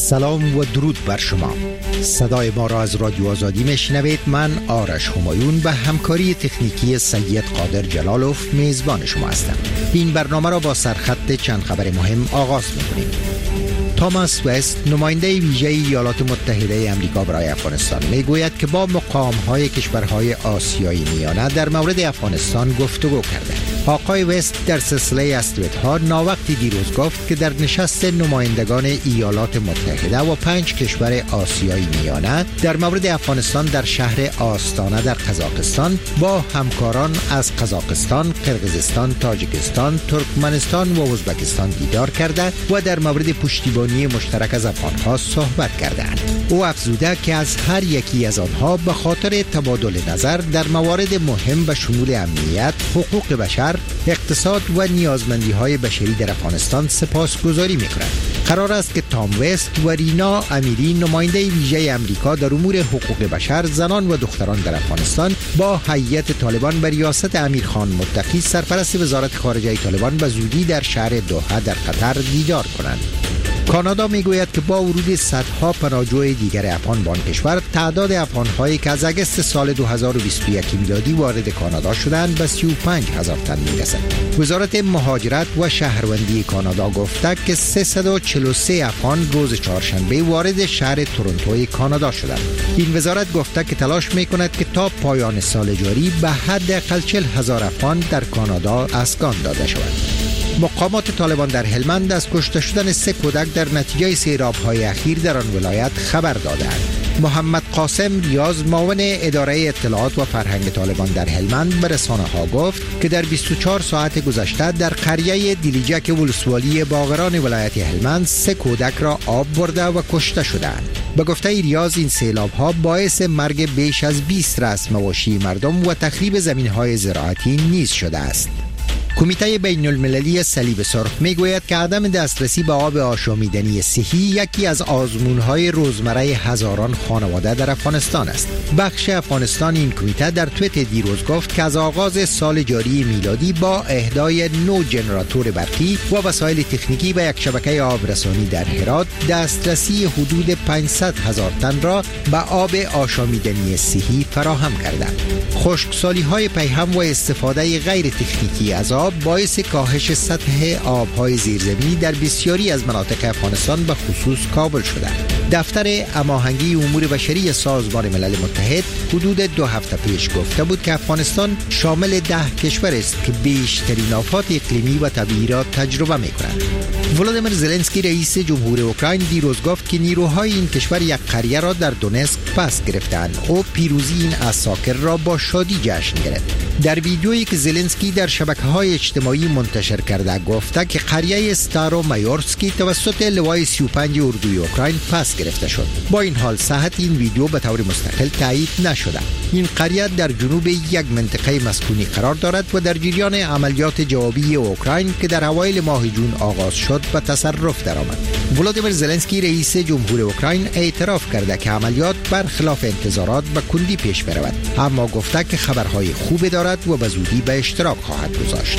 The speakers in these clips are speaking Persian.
سلام و درود بر شما. صدای ما را از رادیو آزادی میشنوید. من آرش همایون به همکاری تکنیکی سید قادر جلالوف میزبان شما هستم. این برنامه را با سرخط چند خبر مهم آغاز می‌کنیم. توماس وست، نماینده ویژه ایالات متحده آمریکا برای افغانستان، میگوید که با مقام‌های کشورهای آسیایی میانه در مورد افغانستان گفتگو کرده. آقای وست در سلسله استودیوها ناوقتی دیروز گفت که در نشست نمایندگان ایالات متحده و 5 کشور آسیایی میانه در مورد افغانستان در شهر آستانه در قزاقستان با همکاران از قزاقستان، قرقیزستان، تاجیکستان، ترکمنستان و ازبکستان دیدار کرده و در مورد پشتیبانی مشترک از افغانها صحبت کردند. او افزوده که از هر یکی از آنها به خاطر تبادل نظر در موارد مهم به شمول امنیت، حقوق بشر، اقتصاد و نیازمندی‌های بشری در افغانستان سپاسگزاری می‌کنند. قرار است که تام وست و رینا امیری، نماینده ویژه آمریکا در امور حقوق بشر، زنان و دختران در افغانستان، با هیئت طالبان به ریاست امیرخان متقی، سرپرست وزارت خارجه طالبان، به زودی در شهر دوحه در قطر دیدار کنند. کانادا میگوید که با ورود صدها پناهجوی دیگر افغان به آن کشور، تعداد افغان‌هایی که از اگست سال 2021 میلادی وارد کانادا شدند به 35,000 تن میرسد. وزارت مهاجرت و شهروندی کانادا گفته که 343 افغان روز چهارشنبه وارد شهر تورنتوی کانادا شدند. این وزارت گفته که تلاش میکند که تا پایان سال جاری به حداقل 40,000 افغان در کانادا اسکان داده شود. مقامات طالبان در هلمند از کشته شدن 3 کودک در نتیجه سیلاب‌های اخیر در آن ولایت خبر دادند. محمد قاسم ریاض، معاون اداره اطلاعات و فرهنگ طالبان در هلمند، به رسانه‌ها گفت که در 24 ساعت گذشته در قریه دیلیجک ولسوالی باغران ولایت هلمند 3 کودک را آب برده و کشته شدند. به گفته ریاض، این سیلاب‌ها باعث مرگ بیش از 20 رأس مواشی مردم و تخریب زمین‌های زراعتی نیز شده است. کمیته بین المللی صلیب سرخ میگوید که عدم دسترسی به آب آشامیدنی صحی یکی از آزمون‌های روزمره هزاران خانواده در افغانستان است. بخش افغانستان این کمیته در توییت دیروز گفت که از آغاز سال جاری میلادی با اهدای 9 ژنراتور برقی و وسایل تکنیکی به یک شبکه آبرسانی در هرات، دسترسی حدود 500,000 تن را به آب آشامیدنی صحی فراهم کردند. خشکسالی‌های پیهم و استفاده غیر تکنیکی از آب باعث کاهش سطح آب‌های زیرزمینی در بسیاری از مناطق افغانستان به خصوص کابل شده. دفتر هماهنگی امور بشری سازمان ملل متحد حدود 2 هفته پیش گفته بود که افغانستان شامل 10 کشور است که بیشترین آفات اقلیمی و طبیعی را تجربه می‌کنند. ولادیمیر زلنسکی رئیس جمهور اوکراین دیروز گفت که نیروهای این کشور یک قریه را در دونسک پس گرفتند. او پیروزی این عساکر را با شادی جشن گرفت. در ویدیویی که زلنسکی در شبکه‌های اجتماعی منتشر کرده گفته که قریه ستارو مایورسکی توسط لوای 35 اردوی اوکراین پس گرفته شد. با این حال صحت این ویدیو به طور مستقل تایید نشده. این قریه در جنوب یک منطقه مسکونی قرار دارد و در جریان عملیات جوابی اوکراین که در اوایل ماه جون آغاز شد به تصرف درآمد. ولادیمیر زلنسکی رئیس جمهور اوکراین اعتراف کرده که عملیات برخلاف انتظارات به کندی پیش برود، اما گفته که خبرهای خوبی دارد و به زودی به اشتراک خواهد گذاشت.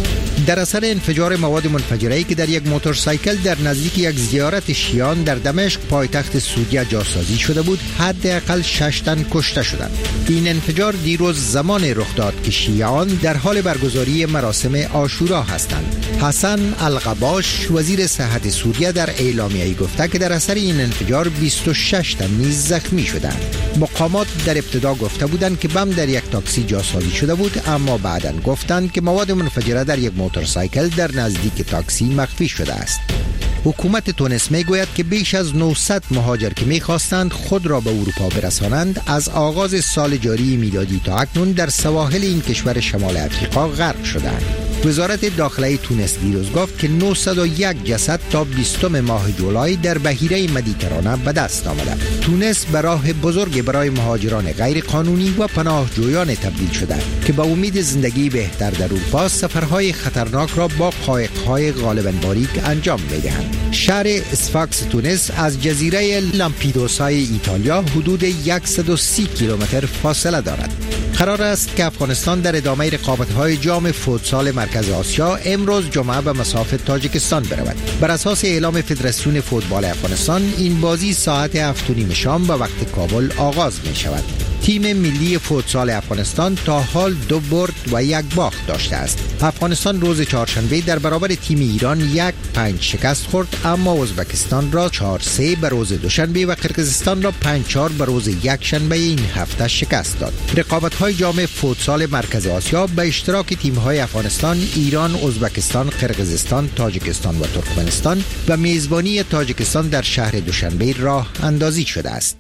در اثر انفجار مواد منفجره‌ای که در یک موتورسایکل در نزدیک یک زیارت شیعیان در دمشق پایتخت سوریه جاسازی شده بود، حداقل 6 تن کشته شدند. این انفجار دیروز زمان رخ داد که شیعیان در حال برگزاری مراسم عاشورا هستند. حسن القباش، وزیر صحت سوریه، در اعلامیه‌ای گفته که در اثر این انفجار 26 تن نیز زخمی شدند. مقامات در ابتدا گفته بودند که بم در یک تاکسی جاسازی شده بود، اما بعداً گفتند که مواد منفجره در یک موتورسایکل در نزدیک تاکسی مخفی شده است. حکومت تونس میگوید که بیش از 900 مهاجر که میخواستند خود را به اروپا برسانند از آغاز سال جاری میلادی تا اکنون در سواحل این کشور شمال افریقا غرق شدند. وزارت داخلی تونس دیروز گفت که 901 جسد تا 20 ماه جولای در بحیره مدیترانه به دست آمده. تونس به راه بزرگ برای مهاجران غیر قانونی و پناهجویان تبدیل شده که با امید زندگی بهتر در اروپا سفرهای خطرناک را با قایق‌های غالباً باریک انجام می‌دهند. شهر اسفاکس تونس از جزیره لامپیدوسای ایتالیا حدود 130 کیلومتر فاصله دارد. قرار است که افغانستان در ادامه رقابت‌های جام فوتسال مرکز آسیا امروز جمعه به مصاف تاجیکستان برود. بر اساس اعلام فدراسیون فوتبال افغانستان این بازی ساعت 7:30 شام به وقت کابل آغاز می شود. تیم ملی فوتسال افغانستان تا حال 2 برد و 1 باخت داشته است. افغانستان روز چهارشنبه در برابر تیم ایران 1-5 شکست خورد، اما ازبکستان را 4-3 به روز دوشنبه و قرقیزستان را 5-4 به روز یکشنبه این هفته شکست داد. رقابت‌های جام فوتسال مرکز آسیا به اشتراک تیم‌های افغانستان، ایران، ازبکستان، قرقیزستان، تاجیکستان و ترکمنستان و میزبانی تاجیکستان در شهر دوشنبه راه اندازی شده است.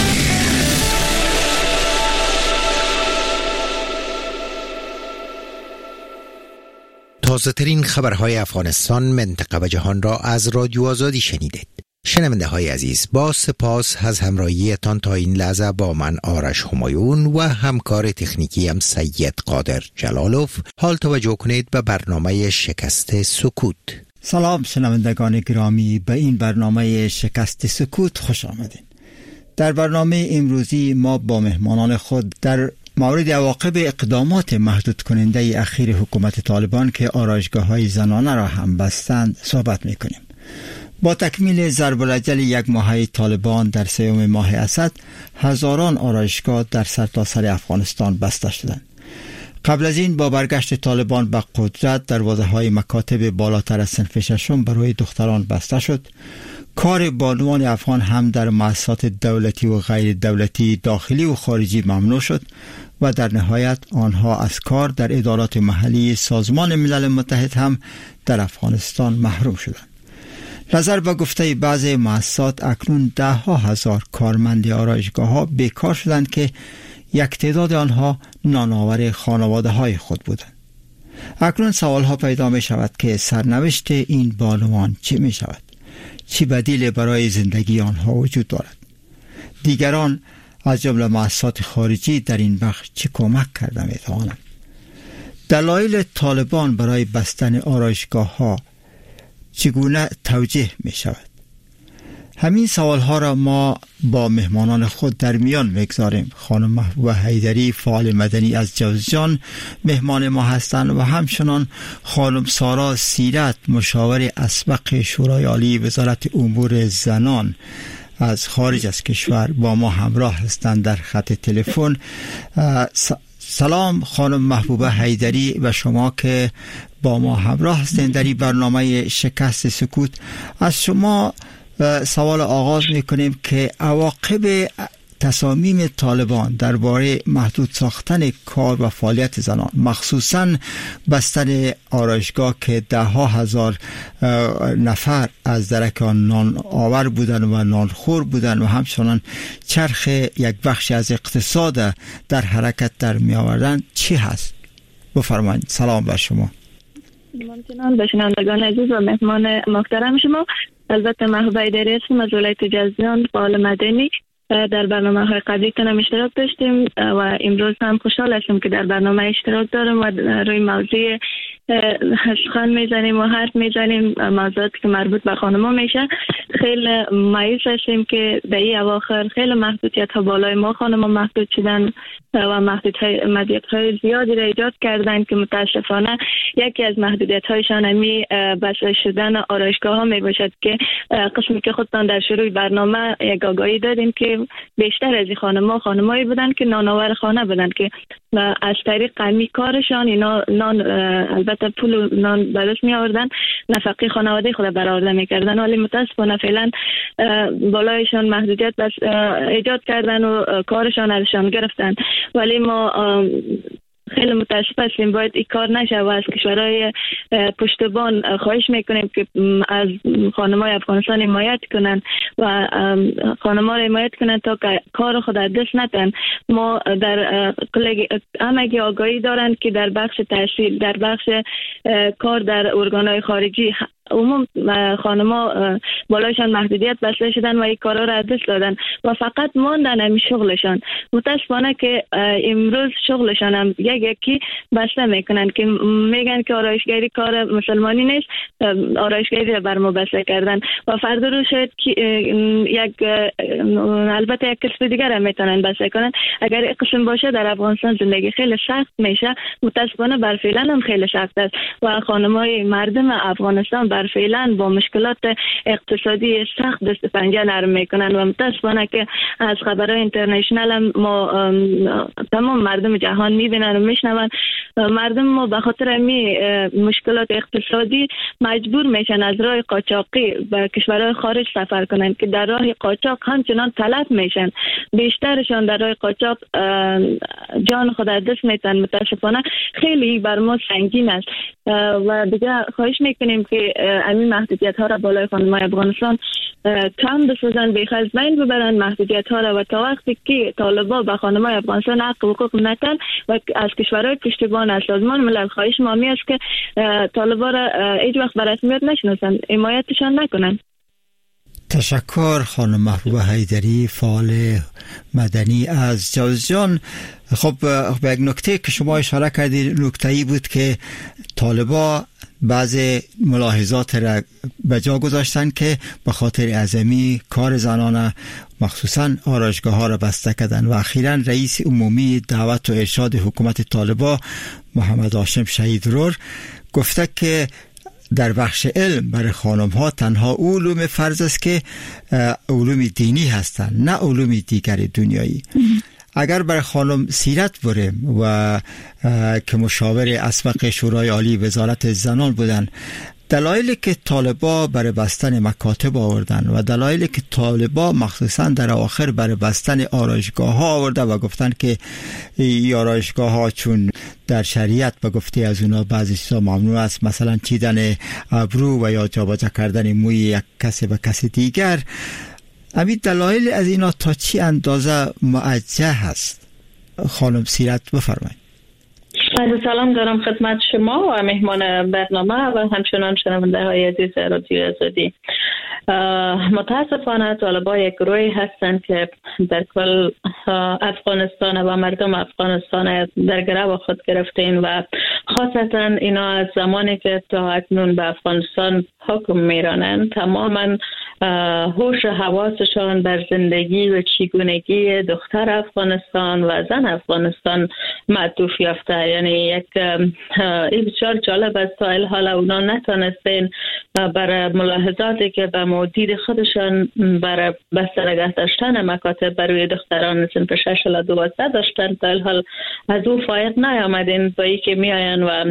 تازه ترین خبرهای افغانستان، منطقه و جهان را از رادیو آزادی شنیدید. شنونده های عزیز، با سپاس از همراهیتان تا این لحظه با من آرش همایون و همکار تکنیکیم سید قادر جلالوف. حال توجه کنید به برنامه شکست سکوت. سلام شنوندگان گرامی، به این برنامه شکست سکوت خوش آمدین. در برنامه امروزی ما با مهمانان خود در مورد عواقب اقدامات محدود کننده اخیر حکومت طالبان که آرایشگاه‌های زنانه را هم بستند صحبت می‌کنیم. با تکمیل ضرب العجل 1 ماهه طالبان در 3 ماه اسد، هزاران آرایشگاه در سرتاسر افغانستان بسته شدند. قبل از این با برگشت طالبان به قدرت، دروازه‌های مکاتب بالاتر از صنف ششم برای دختران بسته شد. کار بانوان افغان هم در مؤسسات دولتی و غیر دولتی داخلی و خارجی ممنوع شد و در نهایت آنها از کار در ادارات محلی سازمان ملل متحد هم در افغانستان محروم شدند. نظر به گفته بعضی مؤسسات اکنون 10,000 کارمند آرایشگاه‌ها بیکار شدند که یک تعداد آنها نانآور خانواده‌های خود بودند. اکنون سوالها پیدا می شود که سرنوشت این بانوان چه می شود؟ چه بدیل برای زندگی آنها وجود دارد؟ دیگران از جمله مؤسسات خارجی در این بخش چه کمک کرده می توانند؟ دلایل طالبان برای بستن آرایشگاه‌ها چگونه توجیه می شود؟ همین سوالها را ما با مهمانان خود در میان میگذاریم. خانم محبوبه حیدری، فعال مدنی از جوزجان، مهمان ما هستند و همچنان خانم سارا سیرت، مشاور اسبق شورای عالی وزارت امور زنان از خارج از کشور با ما همراه هستند در خط تلفن. سلام خانم محبوبه حیدری و شما که با ما همراه هستند در این برنامه شکست سکوت. از شما سوال آغاز میکنیم که عواقب تصامیم طالبان درباره محدود ساختن کار و فعالیت زنان، مخصوصاً بستن آرایشگاه که 10,000 نفر از درک آن نان آور بودن و نانخور بودن و همچنان چرخ یک بخش از اقتصاد در حرکت در می آوردن چی هست؟ بفرمایید. سلام بر شما. ممنونم به شنوندگان عزیز و مهمان محترم شما. البته محبوبه حیدری هستم از ولایت جوزجان، فعال مدنی. در برنامه‌های قبلی هم اشتراک داشتیم و امروز هم خوشحال هستم که در برنامه اشتراک دارم و روی موضوع سخن میزنیم و حرف میزنیم، موضوعاتی که مربوط به خانم‌ها میشه. خیلی مایوس هستیم که در این اواخر خیلی محدودیت‌ها بالای ما خانم‌ها محدود شدن و محدودیت‌های زیادی را ایجاد کردن که متاسفانه یکی از محدودیت‌هایشان همی بسته شدن آرایشگاه‌ها میباشد که قسمی که خودتان در شروع برنامه یک آگاهی دادیم که بیشتر از این خانم‌هایی بودن که نانآور خانه بودن که از طریق قمی کارشان اینا نان، البته پول نان به دست می آوردن، نفقه خانواده خود برآورده می‌کردن، ولی متاسفانه فعلا بالایشان محدودیت بس ایجاد کردن و کارشان ازشان گرفتن. ولی ما خیلی متاسف هستیم، باید این کار نشه و از کشورهای پشتبان خواهش میکنیم که از خانم‌های افغانستان حمایت کنن و خانم‌ها را حمایت کنن تا که کار خود از دست ندن. ما در همگی آگاهی دارن که در بخش تحصیل، در بخش کار در ارگان‌های خارجی عموم خانما بالایشان محدودیت بسته شدن و این کارا را دست دادن و فقط ماندن همین شغلشان. متاسفانه که امروز شغلشان هم یکی بسته میکنن که میگن که آرایشگری کار مسلمانی نیست، آرایشگری را بر ما بسته کردن و فردا رو شاید یک البته یک کسب دیگر هم میتونن بسته کنن. اگر این قسم باشه در افغانستان زندگی خیلی سخت میشه. متاسفانه بر فعلا هم خیلی سخت است و خانمای مردم افغانستان بر فعلا با مشکلات اقتصادی سخت دست پنجه نرم میکنن و متاسفانه که از خبرهای اینترنشنال هم ما تمام مردم جهان میبینن و میشنون. مردم ما به خاطر همین مشکلات اقتصادی مجبور میشن از راه قاچاقی به کشورهای خارج سفر کنن که در راه قاچاق همچنان تلف میشن. بیشترشان در راه قاچاق جان خود از دست میتن. متاسفانه خیلی بر ما سنگین است و دیگه خواهش میکنیم که همین محدودیت ها را بالای خانمای افغانستان کم بسازن، بیخ از بین ببرن محدودیت ها را و تا وقتی که طالبا به خانمای افغانستان حق و حقوق نتن و از کشورهای پشتیبان از سازمان ملل خواهش ما می است که طالبا را هیچ وقت به رسمیت نشناسن، حمایتشان نکنن. تشکر خانم محبوبه حیدری، فعال مدنی از جوزجان. خب به یک نکته که شما اشاره کردید، نکته‌ای بود که طالبا بعض ملاحظات را به جا گذاشتن که به خاطر عظمی کار زنانه مخصوصا آرایشگاه ها را بسته کردن و اخیراً رئیس عمومی دعوت و ارشاد حکومت طالبا محمد هاشم شهیدرور گفته که در بخش علم برای خانم ها تنها علوم فرض است که علوم دینی هستند، نه علوم دیگر دنیایی. اگر برای خانم سیرت بریم و که مشاور اسبق شورای عالی وزارت زنان بودن، دلایلی که طالبا برای بستن مکاتب آوردن و دلایلی که طالبا مخصوصا در آخر برای بستن آرایشگاه ها آورده و گفتن که این آرایشگاه ها چون در شریعت به گفته از اونا بعضی چیزا ممنوع است، مثلا چیدن ابرو و یا جابجا کردن موی یک کسی به کسی دیگر، همین دلایل از اینا تا چی اندازه موجه هست؟ خانم سیرت بفرمایید. سلام دارم خدمت شما و مهمان برنامه و همچنان شنونده های عزیز رادیو آزادی. متاسفانه طالبا یک گروهی هستند که در کل افغانستان و مردم افغانستان در گرو خود گرفتین و خاصتا اینا از زمانی که تا اکنون به افغانستان حکم میرانند تماما هوش حواسشان بر زندگی و چگونگی دختر افغانستان و زن افغانستان معطوف یافته. یعنی یک این بسیار جالب است تا الحال اونا نتانستین برای ملاحظاتی که به مدیر خودشان برای بسته نگه داشتن مکاتب برای دختران صنف 6 الی 12 داشتن، تا الحال از او فایق نیامدین با ای که میآین و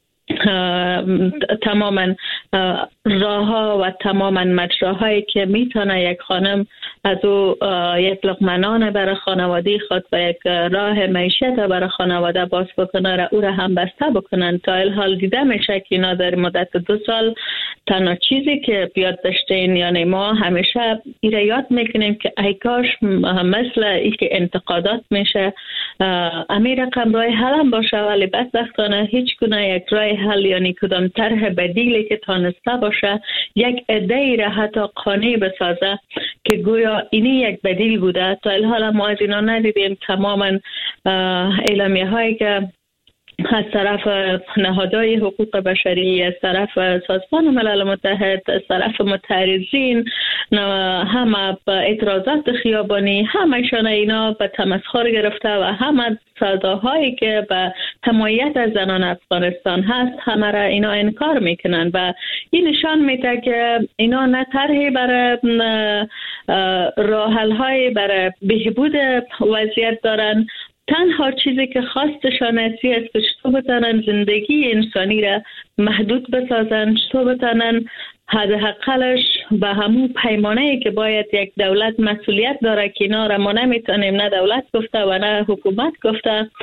تماما راه‌ها و تماما مجراهایی که میتونه یک خانم از او یک لقمه نان برای خانواده خود و یک راه معیشت برای خانواده باز بکنه را او را هم بسته بکنن. تا الحال دیده میشه که اینا در مدت 2 سال تنها چیزی که بیاد داشتین، یعنی ما همیشه این را یاد میکنیم که ای کاش مثل ای که انتقادات میشه امیر رقم راه حل هم باشه، ولی بدبختانه هیچ گونه یک راه حل یعنی کدام طرح بدیلی که تانسته باشه یک عده‌ای را حتی قانع بسازه که گویا اینی یک بدیل بوده. تا الحال ما از اینا ندیدیم. تماما اعلامیه هایی که از طرف نهادهای حقوق بشری، از طرف سازمان ملل متحد، از طرف معترضین، همه اعتراضات خیابانی، همه‌شان اینا به تمسخر گرفته و همه صداهایی که به حمایت از زنان افغانستان هست همه را اینا انکار میکنن و این نشان میده که اینا نه طرحی برای راه حل‌های برای بهبود وضعیت دارن. تنها چیزی که خواستشان است که چطور بتانن زندگی انسانی را محدود بسازن، چطور بتانن حداقلش به همون پیمانه‌ای که باید یک دولت مسئولیت داره که اینا را ما نمیتونیم نه دولت گفته و نه حکومت گفته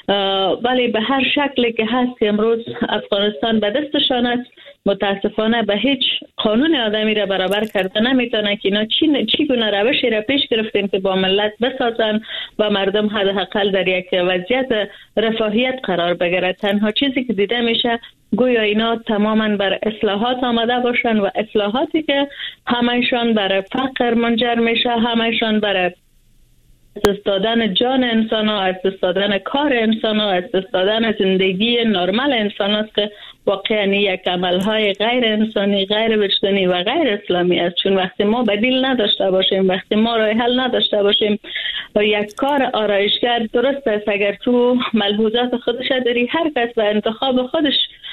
ولی به هر شکلی که هست که امروز افغانستان به دستشان است، متاسفانه به هیچ قانون آدمی را برابر کرده نمیتونه که اینا چی گونه روشی را پیش گرفتیم که با ملت بسازن و مردم حداقل در یک وضعیت رفاهیت قرار بگیره. تنها چیزی که دیده میشه گویا اینا تماما بر اصلاحات آمده باشن و اصلاحاتی که همشان بر فقر منجر میشه، همشان بر از دادن جان انسان ها، از دادن کار انسان ها، از دادن زندگی نرمال انسان است که واقعا یک عملهای غیر انسانی، غیر وجدانی و غیر اسلامی است. چون وقتی ما بدیل نداشته باشیم، وقتی ما راه حل نداشته باشیم و یک کار آرایشگر درست است اگر تو ملحوظات خودش داری، هر کس به انتخاب خودش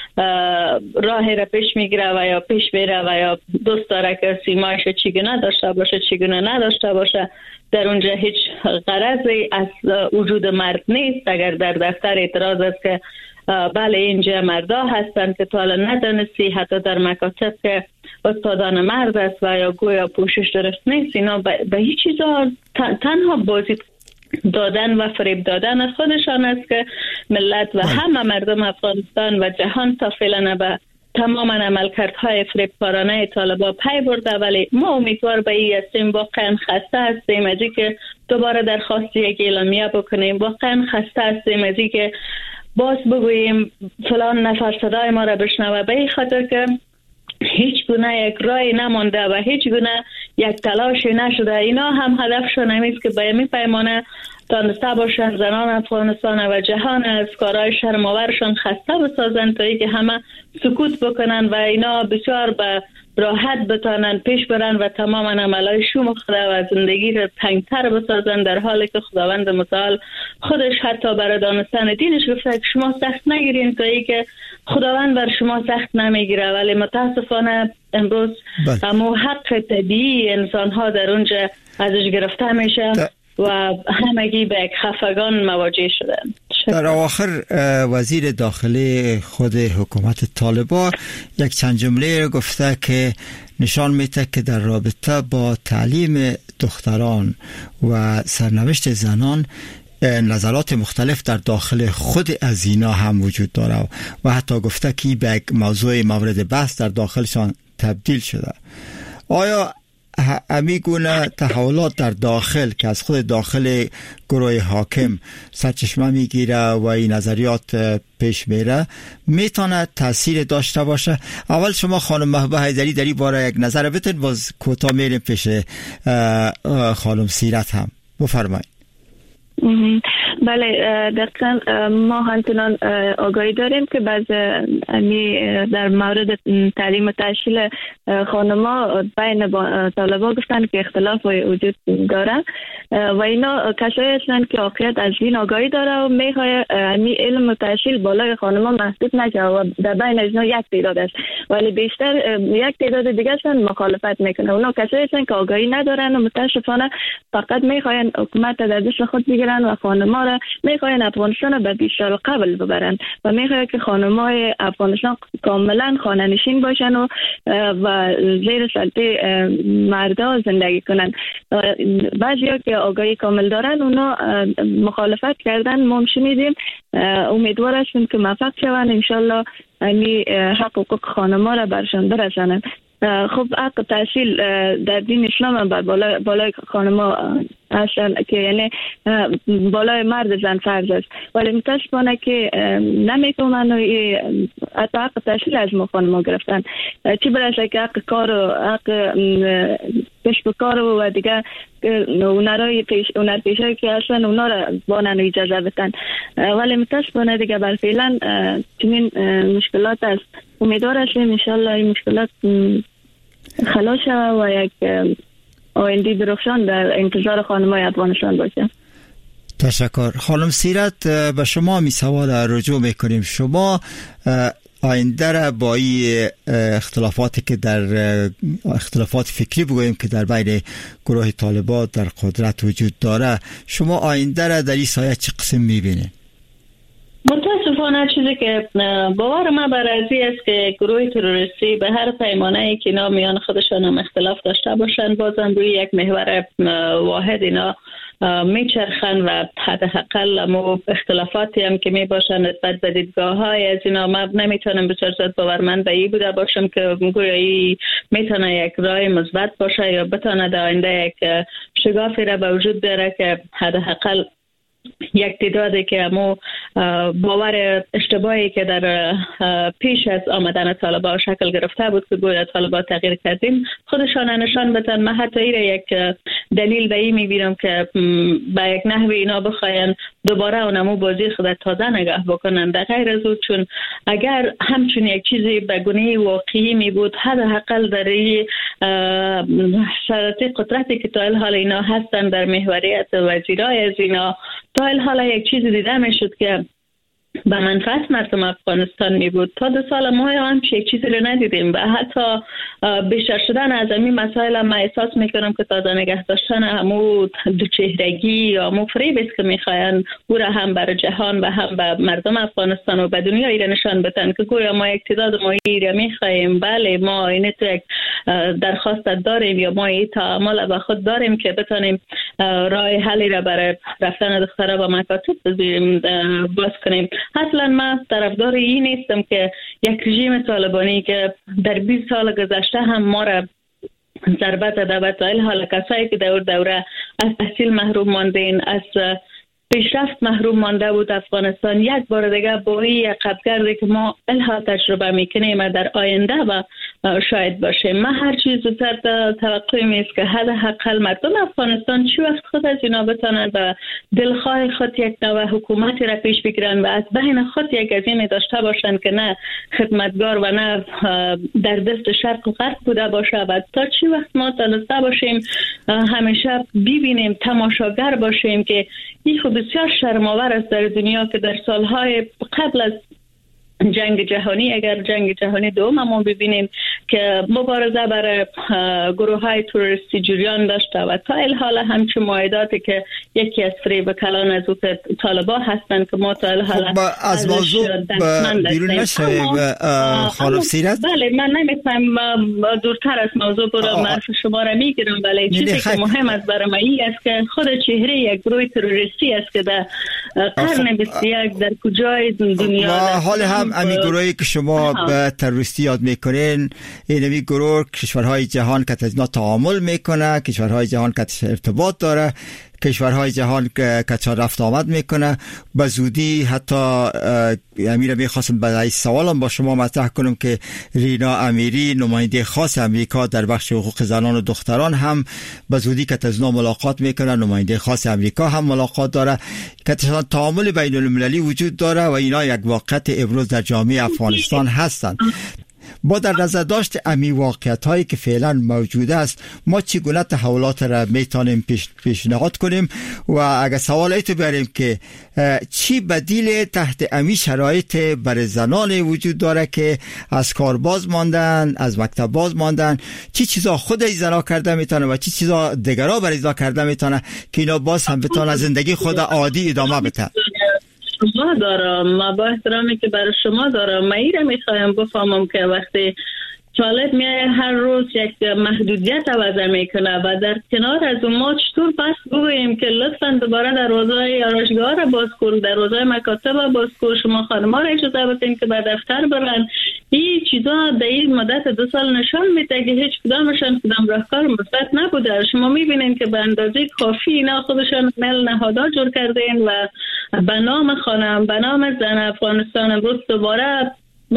راه را پیش میگیره و یا پیش میره و یا دوست داره که سیمایش چگونه داشته باشه چگونه نداشته باشه. در اونجا هیچ غرضی از وجود مرد نیست. اگر در دفتر اعتراض است که بله اینجا مردا هستند که تا حالا ندانستی، حتی در مکاتب که استادان مرد است و یا گویا پوشش درست نیست، اینا به هیچ چیزا تنها بازی دادن و فریب دادن از خودشان است که ملت و همه مردم افغانستان و جهان تا فعلا به تماما عملکردهای فریبکارانه طالبان پی برده. ولی ما امیدوار به این هستیم، واقعا خسته هستیم از اینکه دوباره درخواست یک اعلامیه بکنیم، واقعا خسته هستیم از اینکه باز بگوییم فلان نفر صدای ما را بشنوه، به این خاطر که هیچ گونه یک رای نمانده و هیچ گونه یک تلاشی نشده. اینا هم هدفشون همیست که به این پیمانه تانسته باشن زنان افغانستان و جهان از کارهای شرم‌آورشان خسته بسازن تا اینکه همه سکوت بکنن و اینا بسیار به راحت بتانن پیش برن و تماما عملهای شوم خدا و زندگی را تنگتر بسازن، در حالی که خداوند متعال خودش حتی برای دانستن دینش گفته که شما سخت نگیرین تا اینکه خداوند بر شما سخت نمیگیره. ولی متاسفانه امروز اما حق طبیعی انسان ها در اونجا ازش گرفته میشه و همگی به یک خفگان مواجه شدن. در آخر وزیر داخلی خود حکومت طالبان یک چند جمله گفته که نشان میده که در رابطه با تعلیم دختران و سرنوشت زنان نظرات مختلف در داخل خود از اینا هم وجود داره و حتی گفته که به یک موضوع مورد بحث در داخلشان تبدیل شده. آیا امیگونه تحولات در داخل که از خود داخل گروه حاکم سرچشمه میگیره و این نظریات پیش میره میتونه تاثیر داشته باشه؟ اول شما خانم محبوبه حیدری در این باره یک نظر بتین، باز کوتاه میریم پیش خانم سیرت هم. بفرمایید. بله دقیقا ما همچنان آگاهی داریم که در مورد تعلیم و تحصیل خانما بین طالبان گفتن که اختلاف وجود داره و اینا کسایی هستند که واقعیت از این آگاهی داره و میخواه علم و تحصیل بالای خانما محدود نشه و در بین از اینا یک تعداد است ولی بیشتر یک تعداد دیگه هستند مخالفت میکنه. اونا کسایی هستند که آگاهی ندارن و متاسفانه فقط میخواین حکومت در دست خود بگیرن و خانما را میخواین افغانستان به بیشتر قبل ببرن و میخواین که خانمای افغانستان کاملا خانه نشین باشن و زیر سلطه مردا زندگی کنن. بعضیا که آگاهی کامل دارن اونا مخالفت کردن. ما شنیدیم، امیدوار هستیم که موفق شوند انشالله حق حقوق خانما را برشان برسانند. خب حق تحصیل در دین اسلام بالای خانما هستن که یعنی بالای مرد زن فرض است ولی متاسفانه که نمیتونن حتی حق تحصیل از ما خانما گرفتن، چی برسه که حق کار و حق کسب کار و دیگه هنر پیشه‌ای که هستن اونا را بانن اجازه بدن ولی متاسفانه دیگه بر فعلا چنین مشکلات است. امیدوار هستیم انشالله این مشکلات خلاص شود و یک آینده درخشان در انتظار خانم‌های افغانستان باشه. تشکر. خانم سیرت، به شما می سوال رجوع میکنیم. شما آینده را با این اختلافاتی که در اختلافات فکری بگوییم که در بین گروه طالبان در قدرت وجود داره، شما آینده را در این سایه چه قسم میبینید؟ متاسفانه چیزی که باور ما بر ازی است که گروه تروریستی به هر پیمانه‌ای که اینا میان خودشان هم اختلاف داشته باشن بازم روی یک محور واحد اینا میچرخن و حداقل مو اختلافاتی هم که می باشن نسبت به دیدگاه های از اینا، ما نمیتونم بسیار زیاد باورمند به این بوده باشم که گویا میتونه یک راه مثبت باشه یا بتونه در آینده یک شگافی را به وجود بیاره که حداقل یک تعدادی که امو باور اشتباهی که در پیش از آمدن طالبان شکل گرفته بود که گویا طالبان تغییر کردیم خودشان نشان بدن. من حتی یک دلیل به این میبینم که به یک نحوی اینا بخواین دوباره اونمو بازی خود تازه نگاه بکنن در غیر از او، چون اگر همچون یک چیزی به گونه واقعی می بود حداقل در این شرایط قدرتی که تا حال اینا هستن در محوریت وزیرای از اینا تا حالا یک چیز دیده میشد که به منفعت مردم افغانستان می بود. تا 2 سال ما هم یک چیزی رو ندیدیم و حتی بیشتر شدن از این مسائل ما احساس میکنم که تازه نگه داشتن همو دوچهرگی یا همو فریب است که میخواین او را هم بر جهان و هم به مردم افغانستان و به دنیا ایره نشان بدن که گویا ما یک تعداد ما ایره میخوایم، بله ما این تو یک درخواست داریم یا ما این تعامل با خود داریم که بتونیم راه حلی را برای رفتن دخترها و مکاتب باز کنیم. اصلا من طرفدار این نیستم که یک رژیم طالبانی که در 20 سال گذشته هم ما را ضربت زده و تا حال کسایی که دوره از تحصیل محروم ماندین، از پیشرفت محروم مانده بود افغانستان، یک بار دیگه با این عقب‌گردی که ما الها تجربه میکنیم و در آینده و شاید باشیم. من هر چیز زودتر توقعیم است که حداقل مردم افغانستان چی وقت خود از اینا بتونن و دلخواه خود یک نوع حکومتی را پیش بگیرن و از بین خود یک عزیمه داشته باشن که نه خدمتگار و نه در دست شرق و غرب بوده باشه و تا چی وقت ما تونسته باشیم همیشه ببینیم، تماشاگر باشیم که این خود بسیار شرم‌آور است در دنیا که در سالهای قبل از جنگ جهانی، اگر جنگ جهانی دوم ما ببینیم که مبارزه برای گروه های تروریستی جریان داشته و تا الحال همچون معاهداتی که یکی از فریب کلان از او که طالبان هستند که ما تا الحال از موضوع بیرون نشویم خانم سیرت. بله من نمیتونم دورتر از موضوع برم، من شما را میگیرم، ولی چیزی که مهم است برای من این است که خود چهره یک گروه تروریستی است که در قرن 21 در کجای دنیا حال هم امی گروهی که شما به تروریستی یاد میکنین، این گروه کشورهای جهان که از اینا تعامل میکنه، کشورهای جهان که ارتباط داره، کشورهای جهان که چه رفت آمد میکنه. به زودی حتی امیر میخواستم برای سوالم با شما مطرح کنم که رینا امیری نماینده خاص امریکا در بخش حقوق زنان و دختران هم به زودی که از اینا ملاقات میکنه، نماینده خاص امریکا هم ملاقات داره که تعامل بین المللی وجود داره و اینا یک واقعیت ابروز در جامعه افغانستان هستند. با در نظر داشت امی واقعیت هایی که فعلا موجوده است ما چگونه تحولات را میتونیم پیشنهاد کنیم و اگر سوال ایتو بریم که چی بدیل تحت امی شرایط برای زنان وجود داره که از کار باز ماندن، از مکتب باز ماندن، چی چیزا خود زنا کرده میتونه و چی چیزا دیگرا برای زنا کرده میتونه که اینا باز هم بتونه زندگی خود عادی ادامه بده. شما دارم، ما با احترامی که برای شما دارم، من ایره میخوایم بفهمم که وقتی طالب میای هر روز یک محدودیت عوض میکنه و در کنار از اون ما چطور پس بگوییم که لطفاً دوباره دروازه آرایشگاه را باز کن، دروازه مکاتب را باز کن، شما خانم‌ها را اجازه بدین که به دفتر برن. این چیزا در این مدت 2 سال نشان میده که هیچ کدامشان کدام راهکار مثبت نبوده. شما میبینین که به اندازه کافی اینا خودشان مل نهادها جور کردین و به نام خانم، به نام زن افغانستان امروز دوباره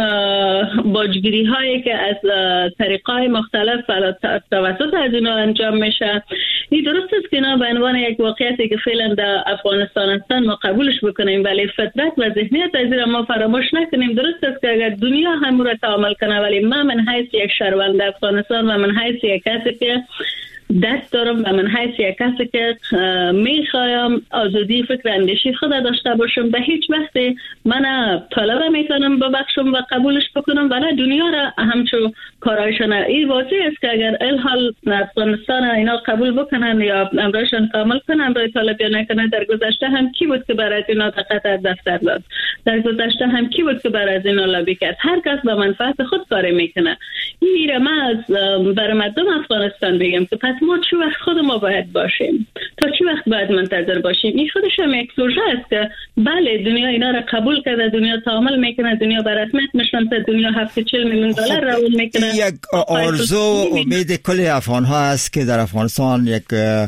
باجگیری هایی که از طریقای مختلف توسط از اینا انجام میشه. این درست است که اینا به عنوان یک واقعیتی که فعلا در افغانستان هستن ما قبولش بکنیم، ولی فطرت و ذهنیت از این ما فراموش نکنیم. درست است که اگر دنیا هم رو تعامل کنه، ولی من حیث یک شهروند افغانستان و من حیث یک کسی که دست دارم و من حیث یک کسی که میخوایم آزادی فکر اندیشی خود داشته باشم، به هیچ وقت من طالب میتونم ببخشم و قبولش بکنم ولی دنیا را همچون کارایشان. این واضح است که اگر الحال افغانستان اینا قبول بکنن یا امرایشان کامل کنن، امرای طالب یا نکنن، در گذشته هم کی بود که برای اینا دقت از دفتر داد؟ در گذشته هم کی بود که برای اینا لابی کرد؟ هر کس به منفعت خود کار میکنه. این را من برای مردم افغانستان بگم که پس ما چه وقت خود ما باید باشیم، تا چه وقت باید منتظر باشیم. این خودش هم یک پروژه است که بله دنیا اینا را قبول کرده، دنیا تعامل میکنه، دنیا به رسمیت میشناسه، دنیا 740 میلیون دلار رول میکنه. یک آرزو امید کل افغان ها است که در افغانستان یک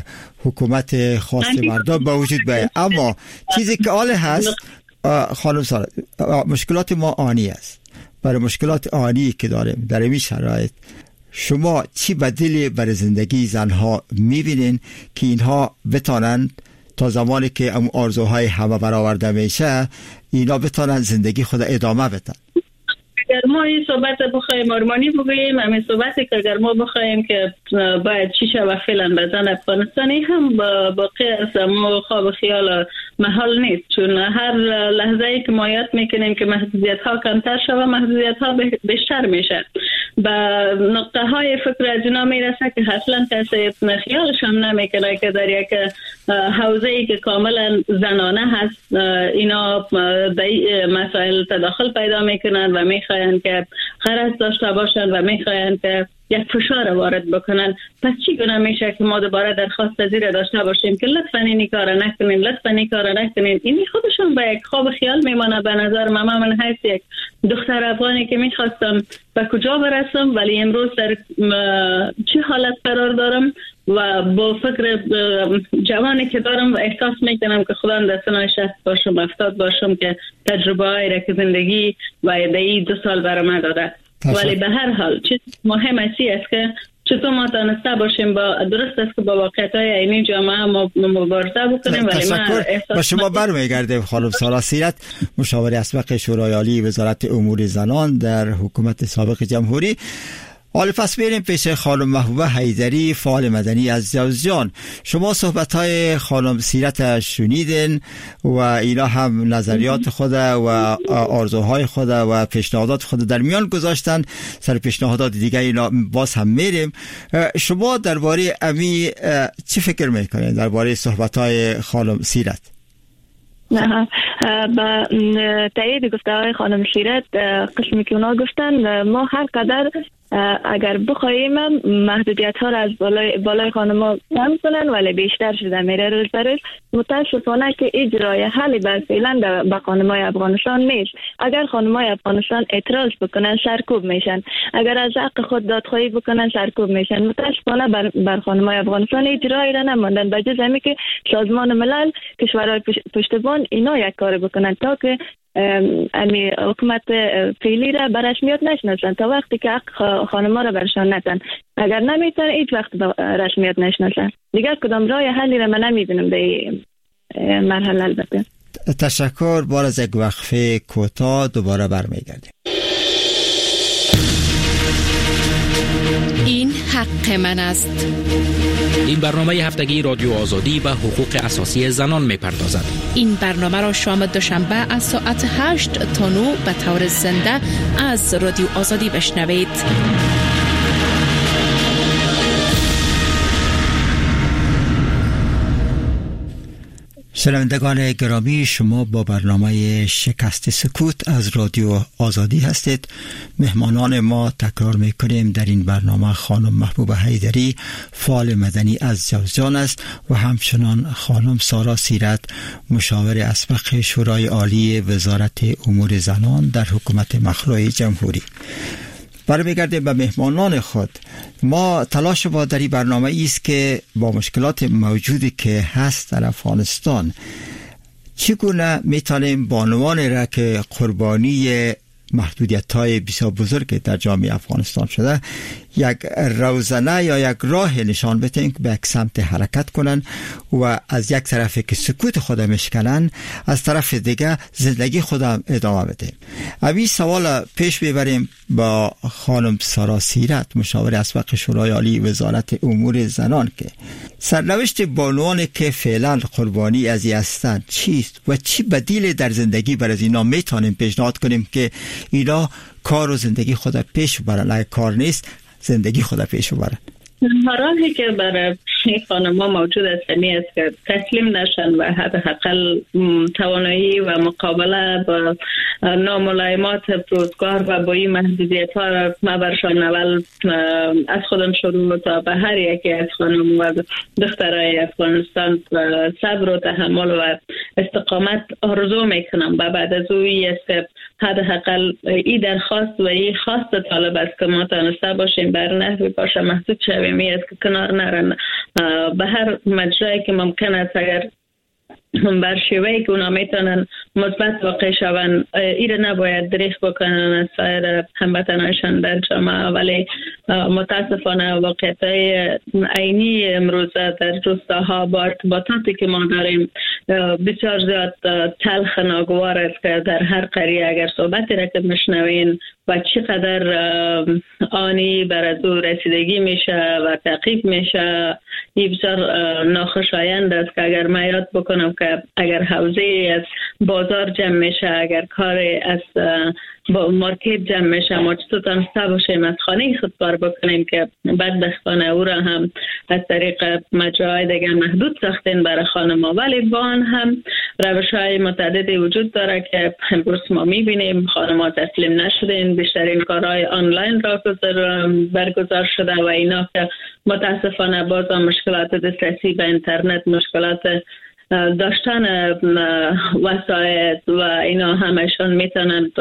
حکومت خاص مردم به وجود بیاید، اما چیزی که حال هست خانم سارا، مشکلات ما آنی است. برای مشکلات آنی که داریم در این شرایط شما چی بدیلی برای زندگی زنها میبینین که اینها بتانند تا زمانی که آرزوهای همه برآورده میشه اینا بتانند زندگی خود ادامه بدن؟ اگر ما این صحبت بخوایم آرمانی بگوییم، همین صحبتی که اگر ما بخوایم که باید چی شود فعلا بزن افغانستانی هم باقی است، ما خواب خیال محال نیست، چون هر لحظه ای که ما یاد میکنیم که محدودیت ها کمتر شود محدودیت ها بیشتر میشه. به نقطه های فکر از اینا میرسه که اصلا کسی خیالش هم نمیکنه که در یک حوزه ای که کاملا زنانه هست اینا به مسائل تداخل پیدا میکنن و میخواین که غرض داشته باشن و میخواین که یک فشار وارد بکنن. پس چی گونه میشه که ما دوباره درخواست پذیر داشته باشیم که لطفاً این کارا نکنین، لطفاً این کارا نکنین؟ این خودشون به یک خواب خیال میمونه. به نظر من حیث یک دختر افغانی که میخواستم به کجا برسم ولی امروز در چه حالت قرار دارم و با فکر جوانی که دارم و احساس میکنم که خدا دستنای 60 باشم 70 باشم که تجربه هایی را که زندگی و ایده 2 سال برام داده. ولی به هر حال چیز مهم است که چطور ما دانسته باشیم با درست است که با واقعیت‌های عینی جامعه ما مبارزه بکنیم. ولی تشکر. با شما برمیگردیم خانم سارا سیرت، مشاور اسبق شورای عالی وزارت امور زنان در حکومت سابق جمهوری. حالا پس بریم پیش خانم محبوبه حیدری، فعال مدنی از جوزجان. شما صحبت‌های خانم سیرت شنیدین و اینا هم نظریات خود و آرزوهای خود و پیشنهادات خود در میان گذاشتن. سر پیشنهادات دیگه اینا باز هم میریم. شما درباره امی چی فکر میکنین درباره صحبت‌های خانم سیرت؟ نه، با تایید گفته‌های خانم سیرت قسمی که اونا گفتن، ما هر قدر اگر بخوایم محدودیت ها را از بالای خانم‌ها کم کنن ولی بیشتر شده میره روز به روز. متاسفانه که اجرای حلی بر فعلا به خانم‌های افغانستان نیست. اگر خانم‌های افغانستان اعتراض بکنن سرکوب میشن، اگر از حق خود دادخواهی بکنن سرکوب میشن. متاسفانه بر خانم‌های افغانستان اجرایی را نماندن، به جز همین که سازمان ملل کشورهای پشتیبان اینا یک کار بکنن تا که امی حکومت فعلی را به رسمیت نشناسن، تا وقتی که حق خانم‌ها را برشان ندن. اگر نمیتونن هیچ وقت به رسمیت نشناسن. دیگر کدام راه حلی را من نمیبینم در این مرحله. البته تشکر. بار از یک وقفه کوتاه دوباره برمیگردیم. این حق من است. این برنامه هفتگی رادیو آزادی به حقوق اساسی زنان می‌پردازد. این برنامه را شام دوشنبه از ساعت 8 تا 9 به طور زنده از رادیو آزادی بشنوید. شنوندگان گرامی، شما با برنامه شکست سکوت از رادیو آزادی هستید. مهمانان ما تکرار میکنیم در این برنامه خانم محبوبه حیدری، فعال مدنی از جوزجان است و همچنان خانم سارا سیرت، مشاور اسبق شورای عالی وزارت امور زنان در حکومت مخلوع جمهوری. برمیگردیم به مهمانان خود. ما تلاش ما در این برنامه است که با مشکلات موجودی که هست در افغانستان چگونه میتونیم بانوانی را که قربانی محدودیت‌های بسیار بزرگ در جامعه افغانستان شده یک روزنه یا یک راه نشان بدهیم که به یک سمت حرکت کنن و از یک طرف که سکوت خود میشکنن از طرف دیگه زندگی خودم ادامه بدهیم. این سوال پیش ببریم با خانم سارا سیرت، مشاور اسبق شورای عالی وزارت امور زنان، که سرنوشت بانوانی که فعلا قربانی از این هستند چیست و چی بدیل در زندگی برای اینا میتونیم پیشنهاد کنیم که اینا کار و زندگی خود پیش ببرن، اگه کار نیست زندگی خود پیش ببرن. راهی که برای این خانم‌ها موجود است که تسلیم نشن و حداقل توانایی و مقابله با ناملایمات روزگار و با این محدودیت‌ها را برشان اول از خودم شروع تا به هر یکی از خانم و دخترای افغانستان صبر و تحمل و استقامت آرزو میکنم و بعد از اوی است که حداقل این درخواست و این خواست طالب است که ما تانسته باشیم بر نحوی باشه محدود شویم است که کنار نرن به هر مجرایی که ممکن است اگر بر شیوهی که اونا میتونن مثبت واقع شون ایره نباید دریغ بکنن از سایر هموطنانشان در جامعه، ولی متاسفانه واقعیت‌های عینی امروز در روستاها با ارتباطاتی که ما داریم بسیار زیاد تلخ ناگوار است که در هر قریه اگر صحبتی را که میشنوین و چقدر آنی بر از او رسیدگی میشه و تعقیب میشه این بسیار ناخوشایند است که اگر من یاد بکنم که اگر حوزه از بازار جمع میشه، اگر کار از مارکت جمع میشه، ما چطور تانسته باشیم از خانه خود کار بکنیم که بدبختانه او را هم از طریق مجراهای دیگر محدود ساختین برای خانم‌ها، ولی با آن هم روش‌های متعددی وجود داره که امروز ما میبینیم خانم‌ها تسلیم نشدین، بیشترین کارهای آنلاین را برگزار شده و اینا که متاسفانه باز مشکلات دسترسی به اینترنت، مشکلات داشتن وسایل و اینا همشون میتونن